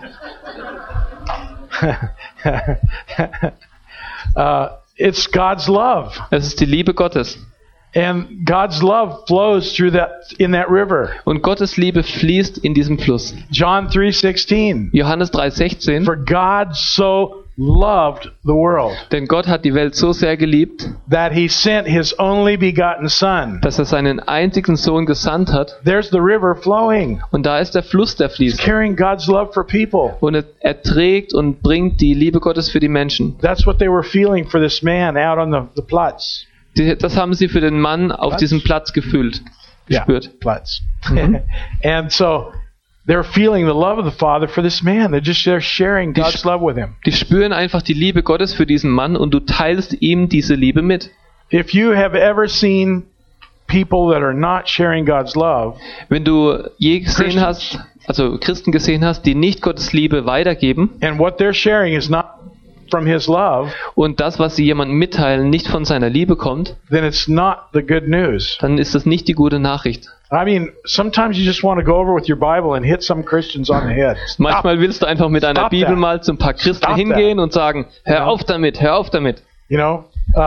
Speaker 2: It's God's love.
Speaker 1: Es ist die Liebe Gottes.
Speaker 2: And God's love flows through in that river.
Speaker 1: Und Gottes Liebe fließt in diesem Fluss.
Speaker 2: John 3:16.
Speaker 1: Johannes 3,16.
Speaker 2: For God so loved the world
Speaker 1: Denn Gott hat die Welt so sehr geliebt,
Speaker 2: that he sent his only begotten Son.
Speaker 1: dass er seinen einzigen Sohn gesandt hat.
Speaker 2: There's the river flowing.
Speaker 1: Und da ist der Fluss, der
Speaker 2: It's
Speaker 1: fließt.
Speaker 2: carrying God's love for people.
Speaker 1: Und er trägt und bringt die Liebe Gottes für die Menschen.
Speaker 2: That's what they were feeling for this man out on the Platz.
Speaker 1: Das haben sie für den Mann auf diesem Platz gespürt.
Speaker 2: Platz. And so they're feeling the love of the Father for this man. They're sharing God's love with him.
Speaker 1: Die spüren einfach die Liebe Gottes für diesen Mann und du teilst ihm diese Liebe mit.
Speaker 2: If you have ever seen people that are not sharing God's love,
Speaker 1: Wenn du je gesehen hast, also Christen gesehen hast, die nicht Gottes Liebe weitergeben
Speaker 2: and what they're sharing is not from his love,
Speaker 1: und das, was sie jemandem mitteilen, nicht von seiner Liebe kommt,
Speaker 2: then it's not the good news.
Speaker 1: dann ist das nicht die gute Nachricht.
Speaker 2: I mean, sometimes you just want to go over with your Bible and hit some Christians on the head. Stop.
Speaker 1: Manchmal willst du einfach mit deiner
Speaker 2: Stop
Speaker 1: Bibel
Speaker 2: that.
Speaker 1: mal zu ein paar Christen
Speaker 2: Stop
Speaker 1: hingehen und sagen, hör
Speaker 2: Ja.
Speaker 1: auf damit, hör auf damit.
Speaker 2: You know,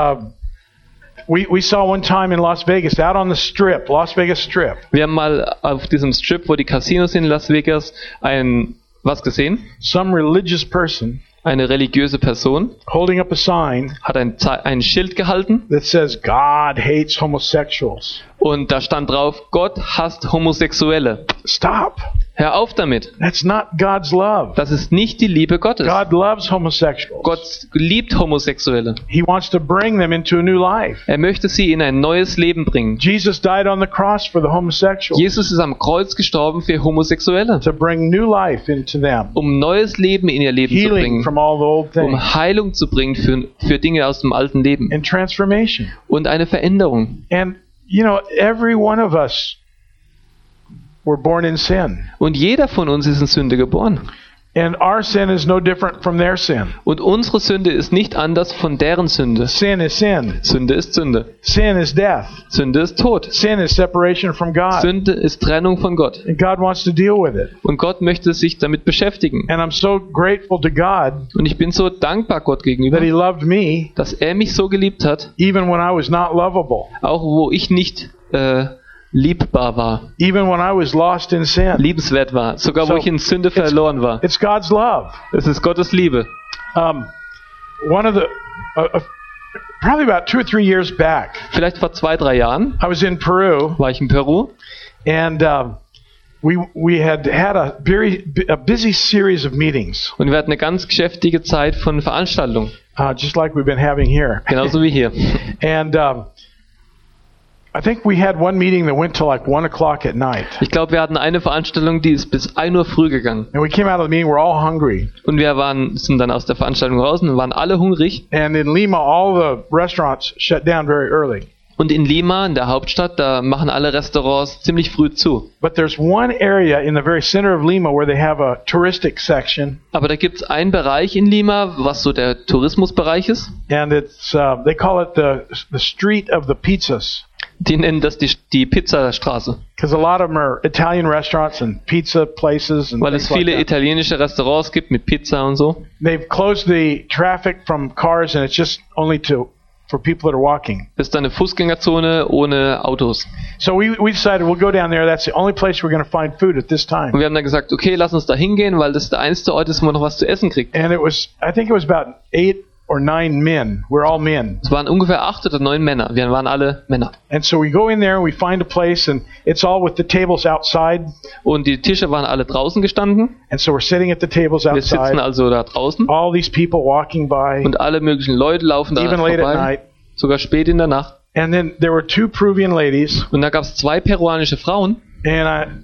Speaker 2: we saw one time in Las Vegas, out on the Strip, Las Vegas Strip,
Speaker 1: Wir haben mal auf diesem Strip, wo die Casinos sind in Las Vegas, was gesehen?
Speaker 2: some religious person
Speaker 1: Eine religiöse Person
Speaker 2: holding up a sign
Speaker 1: hat ein Schild gehalten
Speaker 2: that says God hates homosexuals.
Speaker 1: und da stand drauf, Gott hasst Homosexuelle.
Speaker 2: Stop.
Speaker 1: Hör auf damit.
Speaker 2: That's not God's love.
Speaker 1: Das ist nicht die Liebe Gottes.
Speaker 2: God loves homosexuals.
Speaker 1: Gott liebt Homosexuelle.
Speaker 2: He wants to bring them into a new life.
Speaker 1: Er möchte sie in ein neues Leben bringen.
Speaker 2: Jesus died on the cross for the homosexuals
Speaker 1: Jesus ist am Kreuz gestorben für Homosexuelle,
Speaker 2: to bring new life into them.
Speaker 1: um neues Leben in ihr Leben zu
Speaker 2: Healing
Speaker 1: bringen,
Speaker 2: from all the old things.
Speaker 1: um Heilung zu bringen für Dinge aus dem alten Leben
Speaker 2: And transformation.
Speaker 1: und eine Veränderung.
Speaker 2: And, you know, every one of us were born in sin.
Speaker 1: Und jeder von uns ist in Sünde geboren.
Speaker 2: And our sin is no different from their sin.
Speaker 1: Und unsere Sünde ist nicht anders von deren Sünde.
Speaker 2: Sin is sin.
Speaker 1: Sünde ist Sünde.
Speaker 2: Sin is death.
Speaker 1: Sünde ist Tod.
Speaker 2: Sin is separation from God.
Speaker 1: Sünde ist Trennung von Gott.
Speaker 2: And God wants to deal with it.
Speaker 1: Und Gott möchte sich damit beschäftigen.
Speaker 2: And I'm so grateful to God
Speaker 1: Und ich bin so dankbar Gott
Speaker 2: that
Speaker 1: gegenüber,
Speaker 2: He loved me
Speaker 1: dass er mich so geliebt hat,
Speaker 2: even when I was not lovable.
Speaker 1: auch wo ich nicht liebbar war,
Speaker 2: Even when I was lost in sin.
Speaker 1: liebenswert war, sogar wo
Speaker 2: So,
Speaker 1: ich in Sünde verloren war.
Speaker 2: It's God's love.
Speaker 1: Es ist Gottes Liebe.
Speaker 2: One of the, probably about 2 or 3 years back,
Speaker 1: Vielleicht vor 2-3 Jahren
Speaker 2: I was in Peru,
Speaker 1: war ich in Peru
Speaker 2: and we had a busy series of meetings,
Speaker 1: und wir hatten eine ganz geschäftige Zeit von Veranstaltungen,
Speaker 2: just like we've been having here.
Speaker 1: genauso wie hier.
Speaker 2: And I think we had one meeting that went till like 1 o'clock at night.
Speaker 1: Ich glaube, wir hatten eine Veranstaltung, die ist bis 1 Uhr früh gegangen.
Speaker 2: And we came out of the meeting, we're all hungry.
Speaker 1: Und wir sind dann aus der Veranstaltung raus und waren alle hungrig.
Speaker 2: And in Lima, all the restaurants shut down very early.
Speaker 1: Und in Lima, in der Hauptstadt, da machen alle Restaurants ziemlich früh zu.
Speaker 2: But there's one area in the very center of Lima where they have a touristic section.
Speaker 1: Aber da gibt es einen Bereich in Lima, was so der Tourismusbereich ist.
Speaker 2: And it's they call it the street of the pizzas.
Speaker 1: Die nennen das die Pizzastraße,
Speaker 2: Because a lot of them are Italian restaurants and pizza places and
Speaker 1: weil es
Speaker 2: things like
Speaker 1: viele
Speaker 2: that.
Speaker 1: italienische Restaurants gibt mit Pizza und so.
Speaker 2: They've closed the traffic from cars and it's just only for people that are walking.
Speaker 1: Das ist dann eine Fußgängerzone ohne Autos.
Speaker 2: So we decided we'll go down there. That's the only place we're going to find food at this
Speaker 1: Und
Speaker 2: time.
Speaker 1: wir haben dann gesagt, okay, lass uns da hingehen, weil das der einzige Ort ist, wo man noch was zu essen kriegt.
Speaker 2: And I think it was about 8 or 9 men. We're all men.
Speaker 1: Es waren ungefähr 8 oder 9 Männer. Wir waren alle Männer.
Speaker 2: And so we go in there and we find a place and it's all with the tables outside.
Speaker 1: Und die Tische waren alle draußen gestanden.
Speaker 2: And so we're sitting at the tables
Speaker 1: Wir sitzen
Speaker 2: outside.
Speaker 1: also da draußen.
Speaker 2: All these people walking by,
Speaker 1: Und alle möglichen Leute laufen da
Speaker 2: even late at
Speaker 1: vorbei.
Speaker 2: night.
Speaker 1: Sogar spät in der Nacht.
Speaker 2: And then there were 2 Peruvian ladies.
Speaker 1: Und da gab es 2 peruanische Frauen.
Speaker 2: And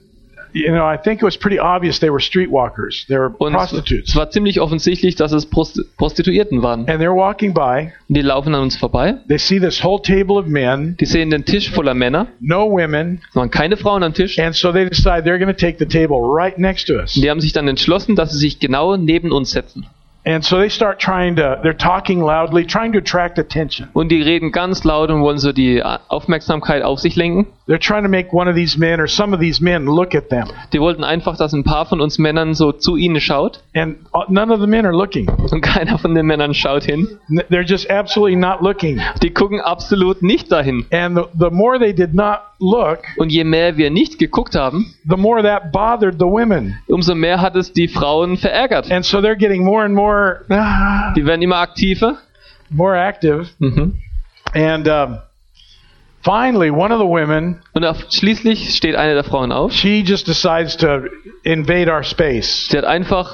Speaker 2: I think it was pretty obvious they were streetwalkers. They were
Speaker 1: Und
Speaker 2: prostitutes.
Speaker 1: es war ziemlich offensichtlich, dass es Prostituierten waren.
Speaker 2: And they're walking by.
Speaker 1: Und die laufen an uns vorbei.
Speaker 2: They see this whole table of men,
Speaker 1: Die sehen den Tisch voller Männer.
Speaker 2: no women.
Speaker 1: Es waren keine Frauen am Tisch.
Speaker 2: And so they decide they're going to take the table right next to us.
Speaker 1: Und die haben sich dann entschlossen, dass sie sich genau neben uns setzen.
Speaker 2: And so they start they're talking loudly, trying to attract attention.
Speaker 1: Und die reden ganz laut und wollen so die Aufmerksamkeit auf sich lenken.
Speaker 2: They're trying to make one of these men or some of these men look at them.
Speaker 1: Die wollten einfach, dass ein paar von uns Männern so zu ihnen schaut.
Speaker 2: And none of the men are looking.
Speaker 1: Und keiner von den Männern schaut hin.
Speaker 2: They're just absolutely not looking.
Speaker 1: Die gucken absolut nicht dahin.
Speaker 2: And the more they did not look,
Speaker 1: Und je mehr wir nicht geguckt haben,
Speaker 2: the more that bothered the women.
Speaker 1: umso mehr hat es die Frauen verärgert.
Speaker 2: And so they're getting more and more
Speaker 1: Die werden immer aktiver.
Speaker 2: more active.
Speaker 1: Mhm.
Speaker 2: And finally, one of the women,
Speaker 1: Und schließlich steht eine der Frauen auf.
Speaker 2: she just decides to invade our space.
Speaker 1: Sie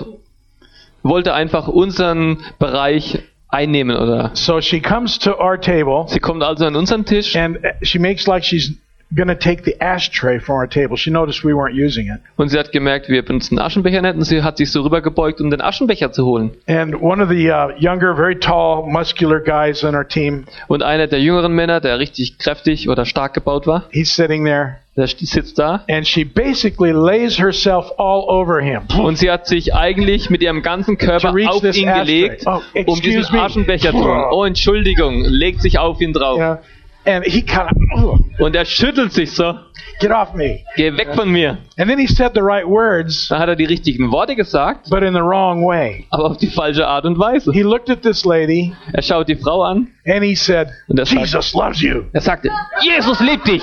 Speaker 1: wollte einfach unseren Bereich einnehmen, oder?
Speaker 2: So she comes to our table
Speaker 1: Sie kommt also an unseren Tisch
Speaker 2: and she makes like she's going to take the ashtray from our table. She noticed we weren't using it.
Speaker 1: und sie hat gemerkt, wir benutzen den Aschenbecher nicht, und sie hat sich so rübergebeugt, um den Aschenbecher zu holen.
Speaker 2: And one of the younger, very tall, muscular guys on our team,
Speaker 1: Und einer der jüngeren Männer, der richtig kräftig oder stark gebaut war,
Speaker 2: he's sitting there
Speaker 1: der sitzt da.
Speaker 2: and she basically lays herself all over him.
Speaker 1: Und sie hat sich eigentlich mit ihrem ganzen Körper
Speaker 2: To reach
Speaker 1: auf
Speaker 2: this
Speaker 1: ihn
Speaker 2: ashtray.
Speaker 1: gelegt,
Speaker 2: Oh,
Speaker 1: um
Speaker 2: excuse
Speaker 1: diesen
Speaker 2: me.
Speaker 1: Aschenbecher zu holen. Oh, Entschuldigung, legt sich auf ihn drauf.
Speaker 2: Yeah. And he kind of,
Speaker 1: Und er schüttelt sich so,
Speaker 2: get off me.
Speaker 1: geh weg von mir.
Speaker 2: And then he said the right words,
Speaker 1: Da hat er die richtigen Worte gesagt,
Speaker 2: but in the wrong way.
Speaker 1: aber auf die falsche Art und Weise.
Speaker 2: He looked at this lady
Speaker 1: Er schaut die Frau an
Speaker 2: and he said,
Speaker 1: und er sagt,
Speaker 2: Jesus loves you.
Speaker 1: er sagte, Jesus liebt dich.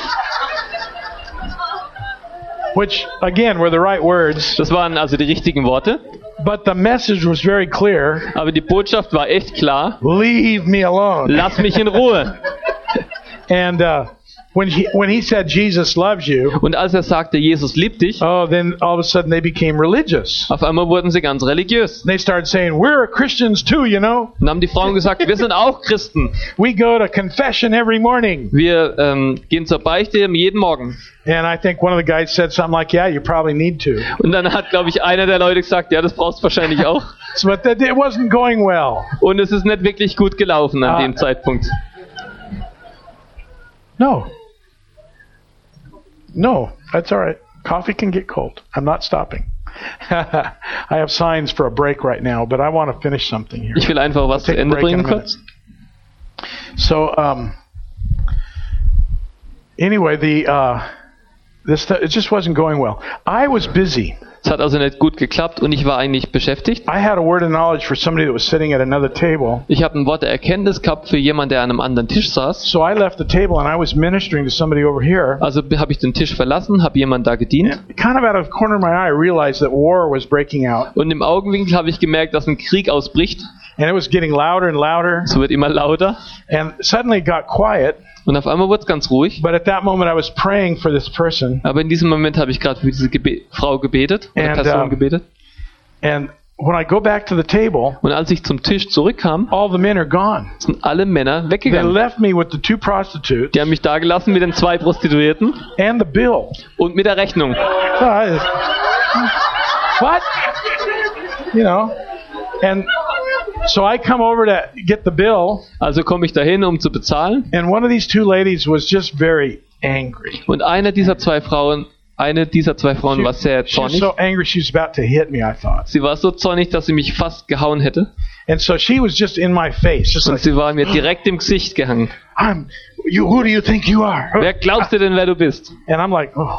Speaker 2: Which, again, were the right words.
Speaker 1: Das waren also die richtigen Worte,
Speaker 2: But the message was very clear.
Speaker 1: aber die Botschaft war echt klar.
Speaker 2: Leave me alone.
Speaker 1: Lass mich in Ruhe.
Speaker 2: And when he said Jesus loves you,
Speaker 1: Und als er sagte, Jesus liebt dich,
Speaker 2: oh, then all of a sudden they became religious.
Speaker 1: auf einmal wurden sie ganz religiös.
Speaker 2: They started saying, "We're Christians too, you know.
Speaker 1: Und haben die Frauen gesagt, wir sind auch Christen.
Speaker 2: We go to confession every morning."
Speaker 1: Wir gehen zur Beichte jeden Morgen.
Speaker 2: And I think one of the guys said something like, "Yeah, you probably need to."
Speaker 1: Und dann hat, glaube ich, einer der Leute gesagt, ja, das brauchst du wahrscheinlich auch.
Speaker 2: So, but it wasn't going well.
Speaker 1: Und es ist nicht wirklich gut gelaufen an dem Zeitpunkt.
Speaker 2: No, that's all right. Coffee can get cold. I'm not stopping. I have signs for a break right now, but I want to finish something here.
Speaker 1: Ich will einfach was zu Ende bringen kurz.
Speaker 2: So, anyway, it just wasn't going well. I was busy.
Speaker 1: Es hat also nicht gut geklappt und ich war eigentlich beschäftigt.
Speaker 2: I had a word of knowledge for somebody that was sitting at another table.
Speaker 1: Ich habe ein Wort der Erkenntnis gehabt für jemanden, der an einem anderen Tisch saß.
Speaker 2: So I left the table and I was ministering to somebody over here.
Speaker 1: Also habe ich den Tisch verlassen, habe jemand da gedient.
Speaker 2: And kind of out of the corner of my eye, I realized that war was breaking out.
Speaker 1: Und im Augenwinkel habe ich gemerkt, dass ein Krieg ausbricht.
Speaker 2: And it was getting louder and louder.
Speaker 1: Es wird immer lauter.
Speaker 2: And suddenly it got quiet.
Speaker 1: Und auf einmal wurde es ganz ruhig.
Speaker 2: But at that moment I was praying for this person.
Speaker 1: Aber in diesem Moment habe ich gerade für diese Frau gebetet, oder Person gebetet.
Speaker 2: And when I go back to the table,
Speaker 1: und als ich zum Tisch zurückkam,
Speaker 2: all the men are gone.
Speaker 1: Sind alle Männer
Speaker 2: They
Speaker 1: weggegangen.
Speaker 2: left me with the 2 prostitutes.
Speaker 1: Die haben mich da gelassen mit den 2 Prostituierten
Speaker 2: And the bill.
Speaker 1: und mit der Rechnung.
Speaker 2: What? You know. And so I come over to get the bill.
Speaker 1: Also komme ich dahin, um zu bezahlen.
Speaker 2: And one of these 2 ladies was just very angry.
Speaker 1: Und eine dieser zwei Frauen war sehr
Speaker 2: She was
Speaker 1: zornig.
Speaker 2: so angry she was about to hit me, I thought.
Speaker 1: Sie war so zornig, dass sie mich fast gehauen hätte.
Speaker 2: And so she was just in my face, just
Speaker 1: Und
Speaker 2: like,
Speaker 1: sie war mir direkt im Gesicht gehangen.
Speaker 2: who do you think you are?
Speaker 1: Wer glaubst du denn, wer du bist?
Speaker 2: And I'm like, oh,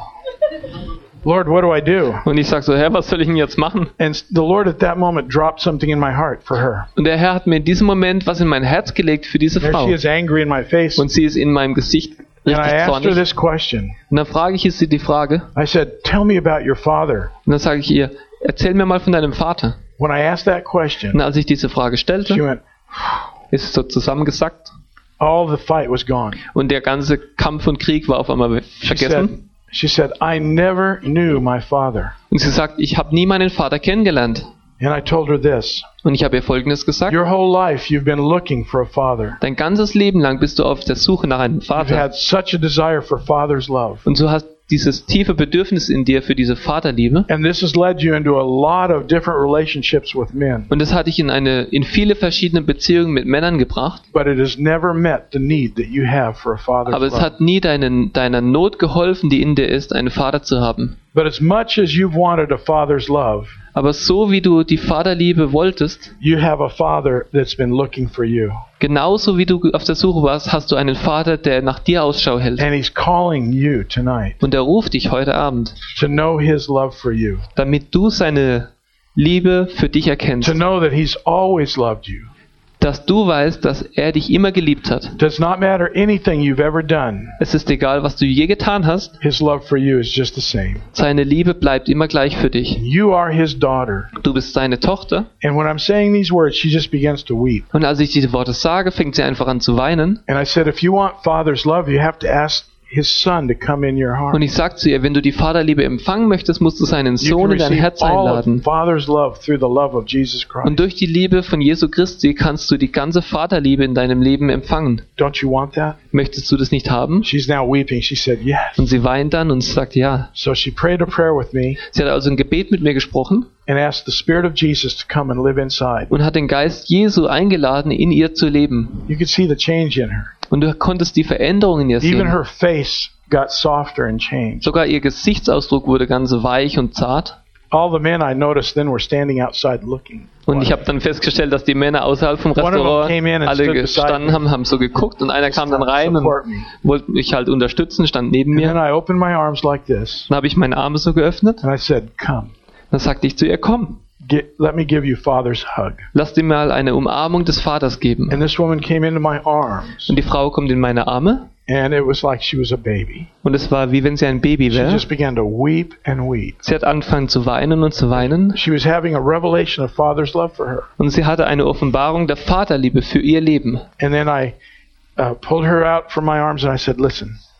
Speaker 2: Lord, what do I do?
Speaker 1: Und ich sag so, Herr, was soll ich denn jetzt machen?
Speaker 2: And the Lord at that moment dropped something in my heart for her.
Speaker 1: Und der Herr hat mir in diesem Moment was in mein Herz gelegt für diese
Speaker 2: There
Speaker 1: Frau.
Speaker 2: she is angry in my face.
Speaker 1: Und sie ist in meinem Gesicht
Speaker 2: And I
Speaker 1: richtig
Speaker 2: asked her
Speaker 1: zornig.
Speaker 2: this question.
Speaker 1: Und dann frage ich sie die Frage.
Speaker 2: I said, tell me about your father.
Speaker 1: Und dann sage ich ihr, erzähl mir mal von deinem Vater.
Speaker 2: When I asked that question,
Speaker 1: Und als ich diese Frage
Speaker 2: she
Speaker 1: stellte,
Speaker 2: went,
Speaker 1: ist es so zusammengesackt.
Speaker 2: all the fight was gone.
Speaker 1: Und der ganze Kampf und Krieg war auf einmal vergessen.
Speaker 2: She said, I never knew my father.
Speaker 1: Und sie sagt, ich habe nie meinen Vater kennengelernt.
Speaker 2: And I told her this.
Speaker 1: Und ich habe ihr Folgendes gesagt.
Speaker 2: Your whole life you've been looking for a father.
Speaker 1: Dein ganzes Leben lang bist du auf der Suche nach einem
Speaker 2: You've
Speaker 1: Vater.
Speaker 2: had such a desire for father's love.
Speaker 1: Und du hast dieses tiefe Bedürfnis in dir für diese Vaterliebe.
Speaker 2: And this has led you into a lot of different relationships with men.
Speaker 1: Und das hat dich in viele verschiedene Beziehungen mit Männern gebracht.
Speaker 2: But it has never met the need that you have for a father's
Speaker 1: Aber es
Speaker 2: love.
Speaker 1: hat nie deiner Not geholfen, die in dir ist, einen Vater zu haben.
Speaker 2: But as much as you've wanted a father's love,
Speaker 1: Aber so wie du die Vaterliebe wolltest,
Speaker 2: you have a father that's been looking for you.
Speaker 1: genauso wie du auf der Suche warst, hast du einen Vater, der nach dir Ausschau hält.
Speaker 2: And he's calling you tonight
Speaker 1: Und er ruft dich heute Abend,
Speaker 2: to know his love for you.
Speaker 1: damit du seine Liebe für dich erkennst.
Speaker 2: To know that he's always loved you.
Speaker 1: Dass du weißt, dass er dich immer geliebt hat.
Speaker 2: Does not matter anything you've ever done.
Speaker 1: Es ist egal, was du je getan hast.
Speaker 2: His love for you is just the same.
Speaker 1: Seine Liebe bleibt immer gleich für dich.
Speaker 2: You are his daughter.
Speaker 1: Du bist seine Tochter.
Speaker 2: And when I'm saying these words, she just begins to weep.
Speaker 1: Und als ich diese Worte sage, fängt sie einfach an zu weinen.
Speaker 2: And I said, if you want father's love, you have to ask his son to come in your heart.
Speaker 1: Und ich sag zu ihr, wenn du die Vaterliebe empfangen möchtest, musst du seinen
Speaker 2: You
Speaker 1: Sohn
Speaker 2: can
Speaker 1: in dein
Speaker 2: receive
Speaker 1: Herz
Speaker 2: all of
Speaker 1: einladen.
Speaker 2: father's love through the love of Jesus Christ.
Speaker 1: Und durch die Liebe von Jesu Christi kannst du die ganze Vaterliebe in deinem Leben empfangen.
Speaker 2: Don't you want that?
Speaker 1: Möchtest du das nicht haben?
Speaker 2: She's now weeping. She said, yes.
Speaker 1: Und sie weint dann und sagt ja.
Speaker 2: So she prayed a prayer with me
Speaker 1: Sie hat also ein Gebet mit mir gesprochen
Speaker 2: and asked the Spirit of Jesus to come and live inside.
Speaker 1: und hat den Geist Jesu eingeladen, in ihr zu leben.
Speaker 2: You could see the change in her.
Speaker 1: Und du konntest die Veränderung in ihr
Speaker 2: Even
Speaker 1: sehen.
Speaker 2: her face got softer and changed.
Speaker 1: Sogar ihr Gesichtsausdruck wurde ganz weich und zart.
Speaker 2: All the men I noticed then were standing outside looking.
Speaker 1: Und ich habe dann festgestellt, dass die Männer außerhalb vom
Speaker 2: One of them
Speaker 1: Restaurant
Speaker 2: came in and
Speaker 1: alle
Speaker 2: stood beside
Speaker 1: gestanden
Speaker 2: me.
Speaker 1: haben so geguckt und einer kam dann rein und
Speaker 2: Support me.
Speaker 1: wollte mich halt unterstützen, stand neben
Speaker 2: And then
Speaker 1: mir.
Speaker 2: I opened my arms like this.
Speaker 1: Dann habe ich meine Arme so geöffnet.
Speaker 2: And I said, come.
Speaker 1: Dann sagte ich zu ihr, komm,
Speaker 2: Let me give you father's hug.
Speaker 1: lass dir mal eine Umarmung des Vaters geben.
Speaker 2: And this woman came into my arms.
Speaker 1: Und die Frau kommt in meine Arme
Speaker 2: And it was like she was a baby.
Speaker 1: und es war wie wenn sie ein Baby
Speaker 2: She
Speaker 1: wäre.
Speaker 2: just began to weep and weep.
Speaker 1: Sie hat angefangen zu weinen und zu weinen
Speaker 2: She was having a revelation of father's love for her.
Speaker 1: und sie hatte eine Offenbarung der Vaterliebe für ihr Leben.
Speaker 2: And then I pulled her out from my arms and I said, listen,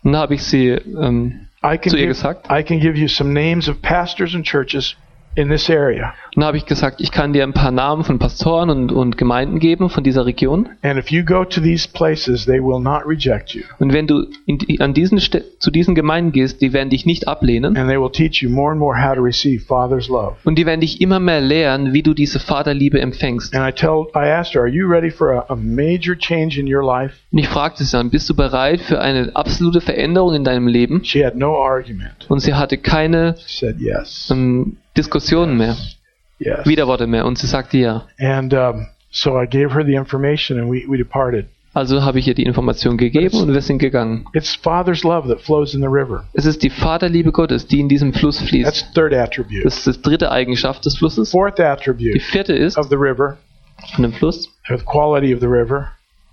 Speaker 1: Und dann habe ich sie zu ihr gesagt.
Speaker 2: I can give you some names of pastors and churches in this area.
Speaker 1: Und dann habe ich gesagt, ich kann dir ein paar Namen von Pastoren und Gemeinden geben von dieser Region.
Speaker 2: And if you go to these places, they will not reject you.
Speaker 1: Und wenn du zu diesen Gemeinden gehst, die werden dich nicht ablehnen.
Speaker 2: And they will teach you more and more how to receive Father's love.
Speaker 1: Und die werden dich immer mehr lehren, wie du diese Vaterliebe empfängst.
Speaker 2: And I asked her, are you ready for a major change in your life?
Speaker 1: Und ich fragte sie dann, bist du bereit für eine absolute Veränderung in deinem Leben?
Speaker 2: She had no argument.
Speaker 1: Und sie hatte keine
Speaker 2: She said yes.
Speaker 1: Diskussionen mehr,
Speaker 2: Yes.
Speaker 1: Widerworte mehr. Und sie sagte ja.
Speaker 2: And so I gave her the information and we departed.
Speaker 1: Also habe ich ihr die Information gegeben und wir sind gegangen.
Speaker 2: It's Father's love that flows in the river.
Speaker 1: Es ist die Vaterliebe Gottes, die in diesem Fluss fließt.
Speaker 2: That's third attribute.
Speaker 1: Das ist die dritte Eigenschaft des Flusses.
Speaker 2: Fourth
Speaker 1: Die
Speaker 2: attribute
Speaker 1: vierte ist
Speaker 2: of the river,
Speaker 1: von dem Fluss,
Speaker 2: the quality of the river,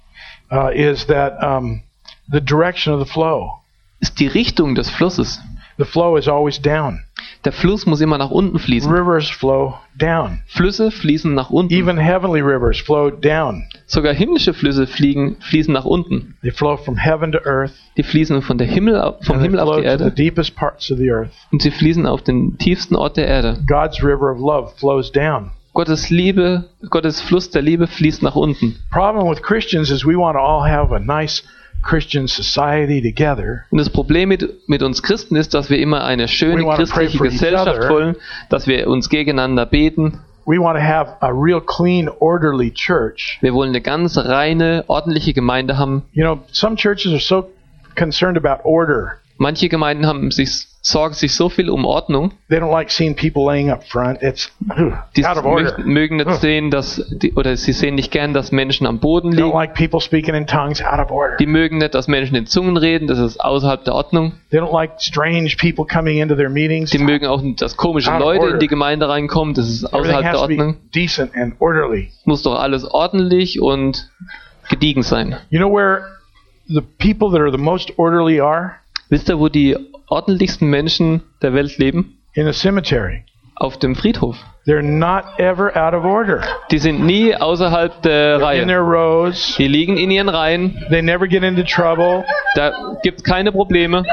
Speaker 2: is that the direction of the flow.
Speaker 1: ist die Richtung des Flusses.
Speaker 2: The flow is always down.
Speaker 1: Der Fluss muss immer nach unten fließen.
Speaker 2: Rivers flow down.
Speaker 1: Flüsse fließen nach unten.
Speaker 2: Even heavenly rivers flow down.
Speaker 1: Sogar himmlische Flüsse fließen nach unten.
Speaker 2: They flow from heaven to earth.
Speaker 1: Die fließen vom
Speaker 2: And
Speaker 1: Himmel
Speaker 2: they
Speaker 1: auf
Speaker 2: flow
Speaker 1: die
Speaker 2: to the
Speaker 1: Erde
Speaker 2: deepest parts of the earth.
Speaker 1: und sie fließen auf den tiefsten Ort der Erde.
Speaker 2: God's river of love flows down.
Speaker 1: Gottes Fluss der Liebe fließt nach unten.
Speaker 2: Problem with Christians is we want to all have a nice Christian society together.
Speaker 1: Und das Problem mit uns Christen ist, dass wir immer eine schöne
Speaker 2: We wanna pray
Speaker 1: christliche
Speaker 2: for each
Speaker 1: Gesellschaft
Speaker 2: other.
Speaker 1: wollen, dass wir uns gegeneinander beten.
Speaker 2: We want to have a real clean, orderly church.
Speaker 1: Wir wollen eine ganz reine, ordentliche Gemeinde haben.
Speaker 2: You know, some churches are so concerned about order.
Speaker 1: Manche Gemeinden sorgen sich so viel um Ordnung,
Speaker 2: They don't like seeing people laying up front. It's
Speaker 1: die
Speaker 2: out of order.
Speaker 1: mögen nicht sehen, sie sehen nicht gern, dass Menschen am Boden
Speaker 2: They don't
Speaker 1: liegen.
Speaker 2: like people speaking in tongues. Out of order.
Speaker 1: Die mögen nicht, dass Menschen in Zungen reden, das ist außerhalb der Ordnung.
Speaker 2: They don't like strange people coming into their meetings.
Speaker 1: Die mögen auch nicht, dass komische
Speaker 2: Out of
Speaker 1: Leute
Speaker 2: order.
Speaker 1: in die Gemeinde reinkommen, das ist
Speaker 2: Everything
Speaker 1: außerhalb
Speaker 2: has
Speaker 1: der
Speaker 2: to be
Speaker 1: Ordnung.
Speaker 2: decent and orderly.
Speaker 1: Muss doch alles ordentlich und gediegen sein.
Speaker 2: You know where the people that are the most orderly are?
Speaker 1: Wisst ihr, wo die ordentlichsten Menschen der Welt leben?
Speaker 2: In a cemetery.
Speaker 1: Auf dem Friedhof.
Speaker 2: They're not ever out of order.
Speaker 1: Die sind nie außerhalb der
Speaker 2: In
Speaker 1: Reihe.
Speaker 2: their rows.
Speaker 1: Die liegen in ihren Reihen,
Speaker 2: They never get into trouble.
Speaker 1: da gibt es keine Probleme.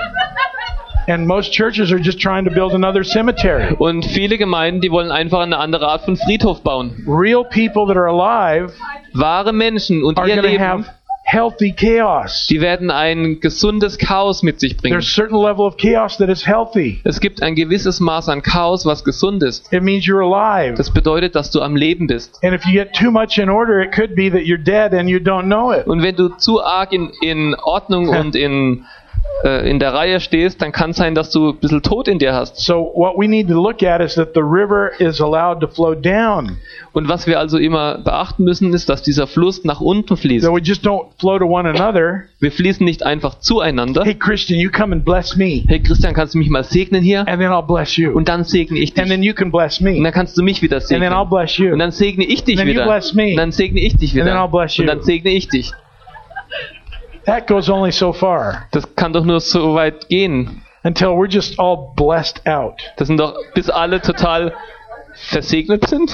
Speaker 2: And most churches are just trying to build another cemetery.
Speaker 1: Und viele Gemeinden, die wollen einfach eine andere Art von Friedhof bauen.
Speaker 2: Real people that are alive
Speaker 1: Wahre Menschen und
Speaker 2: are
Speaker 1: ihr
Speaker 2: going to
Speaker 1: Leben,
Speaker 2: have healthy chaos.
Speaker 1: die werden ein gesundes Chaos mit sich bringen.
Speaker 2: There's a certain level of chaos that is healthy.
Speaker 1: Es gibt ein gewisses Maß an Chaos, was gesund ist.
Speaker 2: It means you're alive.
Speaker 1: Das bedeutet, dass du am Leben bist.
Speaker 2: And if you get too much in order, it could be that you're dead and you don't know it.
Speaker 1: Und wenn du zu arg in Ordnung und in der Reihe stehst, dann kann es sein, dass du ein bisschen Tod in dir hast.
Speaker 2: So what we need to look at is that the river is allowed to flow down.
Speaker 1: Und was wir also immer beachten müssen, ist, dass dieser Fluss nach unten fließt.
Speaker 2: So we just don't flow to one another.
Speaker 1: Wir fließen nicht einfach zueinander.
Speaker 2: Hey Christian, you come and bless me.
Speaker 1: Hey Christian, kannst du mich mal segnen hier?
Speaker 2: And then I'll bless you.
Speaker 1: Und dann segne ich dich.
Speaker 2: And then you can bless me.
Speaker 1: Und dann kannst du mich wieder
Speaker 2: And then
Speaker 1: segnen.
Speaker 2: I'll bless you.
Speaker 1: Und dann segne ich dich
Speaker 2: And then you
Speaker 1: wieder.
Speaker 2: bless me.
Speaker 1: Und dann segne ich dich
Speaker 2: And then I'll
Speaker 1: wieder.
Speaker 2: bless you.
Speaker 1: Und dann segne ich dich.
Speaker 2: That goes only so far
Speaker 1: Das kann doch nur so weit gehen.
Speaker 2: until we're just all blessed out.
Speaker 1: Das sind doch, bis alle total versegnet sind.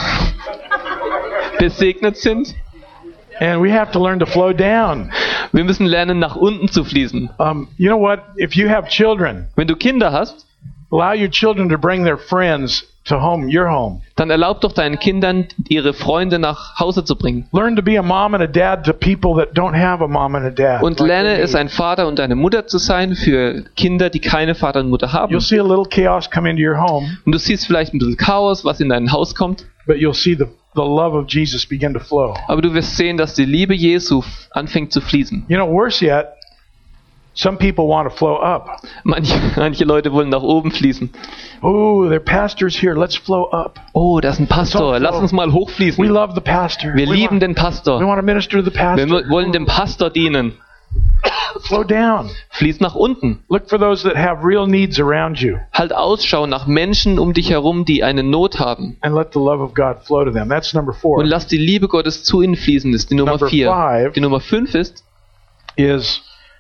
Speaker 1: Besegnet sind.
Speaker 2: And we have to learn to flow down.
Speaker 1: Wir müssen lernen, nach unten zu fließen.
Speaker 2: You know what? If you have children,
Speaker 1: Wenn du Kinder hast,
Speaker 2: allow your children to bring their friends to home, your home.
Speaker 1: dann erlaub doch deinen Kindern, ihre Freunde nach Hause zu bringen.
Speaker 2: Learn to be a mom and a dad to people that don't have a mom and a dad.
Speaker 1: Und
Speaker 2: like
Speaker 1: lerne
Speaker 2: they
Speaker 1: es,
Speaker 2: need.
Speaker 1: ein Vater und eine Mutter zu sein für Kinder, die keine Vater und Mutter haben.
Speaker 2: You'll see a little chaos come into your home,
Speaker 1: Und du siehst vielleicht ein bisschen Chaos, was in dein Haus kommt,
Speaker 2: but you'll see the love of Jesus begin to flow.
Speaker 1: aber du wirst sehen, dass die Liebe Jesu anfängt zu fließen.
Speaker 2: You know, worse yet, some people want to flow up.
Speaker 1: Manche Leute wollen nach oben fließen.
Speaker 2: Oh, there are pastors here. Let's flow up.
Speaker 1: Oh, da ist ein Pastor, lass uns mal
Speaker 2: We
Speaker 1: hochfließen.
Speaker 2: love the pastor.
Speaker 1: Wir
Speaker 2: we
Speaker 1: lieben
Speaker 2: want,
Speaker 1: den
Speaker 2: we
Speaker 1: Pastor.
Speaker 2: want to minister to the
Speaker 1: Wir
Speaker 2: pastor.
Speaker 1: wollen dem Pastor dienen.
Speaker 2: Flow down.
Speaker 1: Fließ nach unten.
Speaker 2: Look for those that have real needs around you
Speaker 1: Halt Ausschau nach Menschen um dich herum, die eine Not haben.
Speaker 2: and let the love of God flow to them. That's number 4.
Speaker 1: Und lass die Liebe Gottes zu ihnen fließen. Das ist die Nummer
Speaker 2: Number
Speaker 1: 4.
Speaker 2: 5
Speaker 1: Die Nummer 5 ist,
Speaker 2: is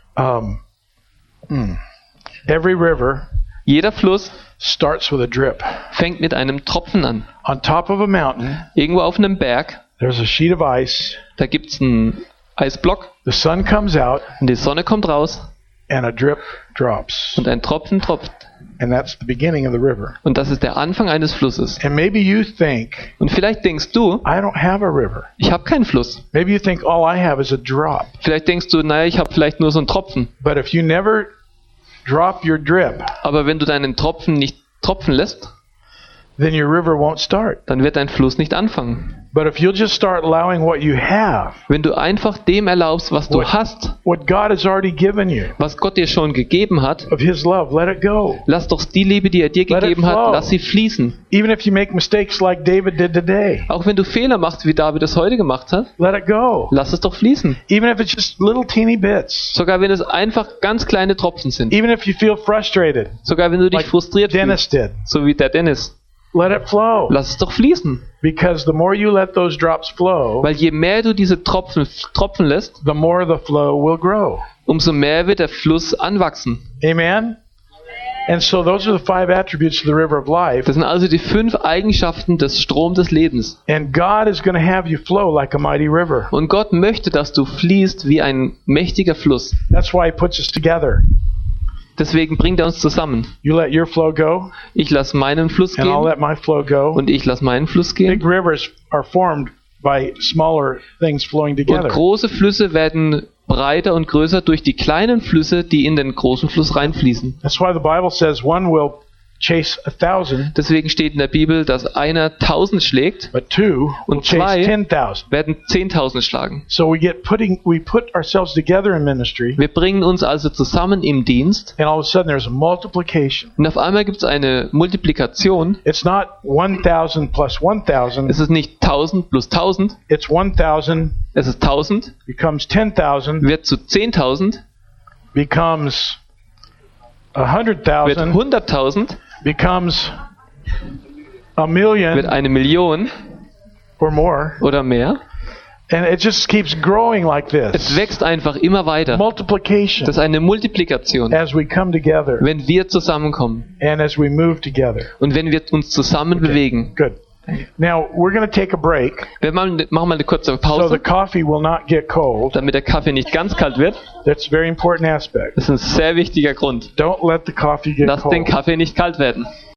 Speaker 2: every river
Speaker 1: jeder Fluss
Speaker 2: starts with a drip.
Speaker 1: fängt mit einem Tropfen an.
Speaker 2: On top of a mountain,
Speaker 1: Irgendwo auf einem Berg,
Speaker 2: there's a sheet of ice.
Speaker 1: da gibt es einen Eisblock
Speaker 2: The sun comes out
Speaker 1: und die Sonne kommt raus
Speaker 2: and a drip drops.
Speaker 1: Und ein Tropfen tropft.
Speaker 2: And that's the beginning of the river.
Speaker 1: Und das ist der Anfang eines Flusses.
Speaker 2: And maybe you think,
Speaker 1: Und vielleicht denkst du,
Speaker 2: I don't have a river.
Speaker 1: ich habe keinen Fluss.
Speaker 2: Maybe you think all I have is a drop.
Speaker 1: Vielleicht denkst du, naja, ich habe vielleicht nur so einen Tropfen.
Speaker 2: But if you never drop your drip,
Speaker 1: Aber wenn du deinen Tropfen nicht tropfen lässt,
Speaker 2: then your river won't start.
Speaker 1: dann wird dein Fluss nicht anfangen.
Speaker 2: But if you'll just start allowing what you have,
Speaker 1: Wenn du einfach dem erlaubst, was du hast,
Speaker 2: what God has already given you,
Speaker 1: was Gott dir schon gegeben hat,
Speaker 2: of His love, let it go.
Speaker 1: lass doch die Liebe, die er dir
Speaker 2: Let it
Speaker 1: gegeben hat,
Speaker 2: flow.
Speaker 1: lass sie fließen.
Speaker 2: Even if you make mistakes like David did today,
Speaker 1: Auch wenn du Fehler machst, wie David es heute gemacht hat,
Speaker 2: let it go.
Speaker 1: lass es doch fließen.
Speaker 2: Even if it's just little teeny bits.
Speaker 1: Sogar wenn es einfach ganz kleine Tropfen sind.
Speaker 2: Even if you feel frustrated,
Speaker 1: Sogar wenn du dich
Speaker 2: like
Speaker 1: frustriert
Speaker 2: Dennis
Speaker 1: fühlst,
Speaker 2: did,
Speaker 1: so wie der Dennis.
Speaker 2: let it flow.
Speaker 1: Lass es doch fließen.
Speaker 2: Because the more you let those drops flow,
Speaker 1: Weil je mehr du diese Tropfen tropfen lässt,
Speaker 2: the more the flow will grow.
Speaker 1: umso mehr wird der Fluss anwachsen.
Speaker 2: Amen? And so those are the 5 attributes of the river of life.
Speaker 1: Das sind also die 5 Eigenschaften des Stroms des Lebens.
Speaker 2: And God is going to have you flow like a mighty river.
Speaker 1: Und Gott möchte, dass du fließt wie ein mächtiger Fluss.
Speaker 2: That's why He puts us together.
Speaker 1: Deswegen bringt er uns zusammen.
Speaker 2: You let your flow go,
Speaker 1: Ich lasse meinen Fluss
Speaker 2: and I'll
Speaker 1: gehen
Speaker 2: let my flow go.
Speaker 1: und ich lasse meinen Fluss
Speaker 2: Big
Speaker 1: gehen.
Speaker 2: rivers are formed by smaller things flowing
Speaker 1: Und
Speaker 2: together.
Speaker 1: große Flüsse werden breiter und größer durch die kleinen Flüsse, die in den großen Fluss reinfließen.
Speaker 2: That's why the Bible says one will chase 1,000,
Speaker 1: Deswegen steht in der Bibel, dass einer 1000 schlägt,
Speaker 2: but 2 will
Speaker 1: Und
Speaker 2: chase
Speaker 1: 2
Speaker 2: 10,000.
Speaker 1: werden 10.000 schlagen.
Speaker 2: So we put ourselves together in ministry,
Speaker 1: Wir bringen uns also zusammen im Dienst
Speaker 2: and all of a sudden there's a multiplication.
Speaker 1: und auf einmal gibt es eine Multiplikation.
Speaker 2: It's not 1,000 plus 1,000.
Speaker 1: Es ist nicht 1000 plus 1000,
Speaker 2: It's 1,000
Speaker 1: es ist 1000,
Speaker 2: becomes 10,000
Speaker 1: wird zu 10.000,
Speaker 2: becomes
Speaker 1: wird
Speaker 2: 100,000
Speaker 1: 100.000,
Speaker 2: becomes a
Speaker 1: wird
Speaker 2: million
Speaker 1: 1 Million
Speaker 2: or more,
Speaker 1: oder mehr.
Speaker 2: and it just keeps growing like
Speaker 1: Es
Speaker 2: this.
Speaker 1: wächst einfach immer weiter.
Speaker 2: Multiplication
Speaker 1: Das ist eine Multiplikation,
Speaker 2: as we come together
Speaker 1: wenn wir zusammenkommen
Speaker 2: and as we move together.
Speaker 1: und wenn wir uns zusammen bewegen.
Speaker 2: Good. Now we're going to take a break,
Speaker 1: Wir machen mal eine kurze
Speaker 2: so the
Speaker 1: Pause,
Speaker 2: coffee will not get cold.
Speaker 1: damit der Kaffee nicht ganz kalt wird.
Speaker 2: That's a very important aspect.
Speaker 1: Das ist ein sehr wichtiger Grund.
Speaker 2: Don't let the coffee get
Speaker 1: Lass den
Speaker 2: cold.
Speaker 1: Kaffee nicht kalt werden.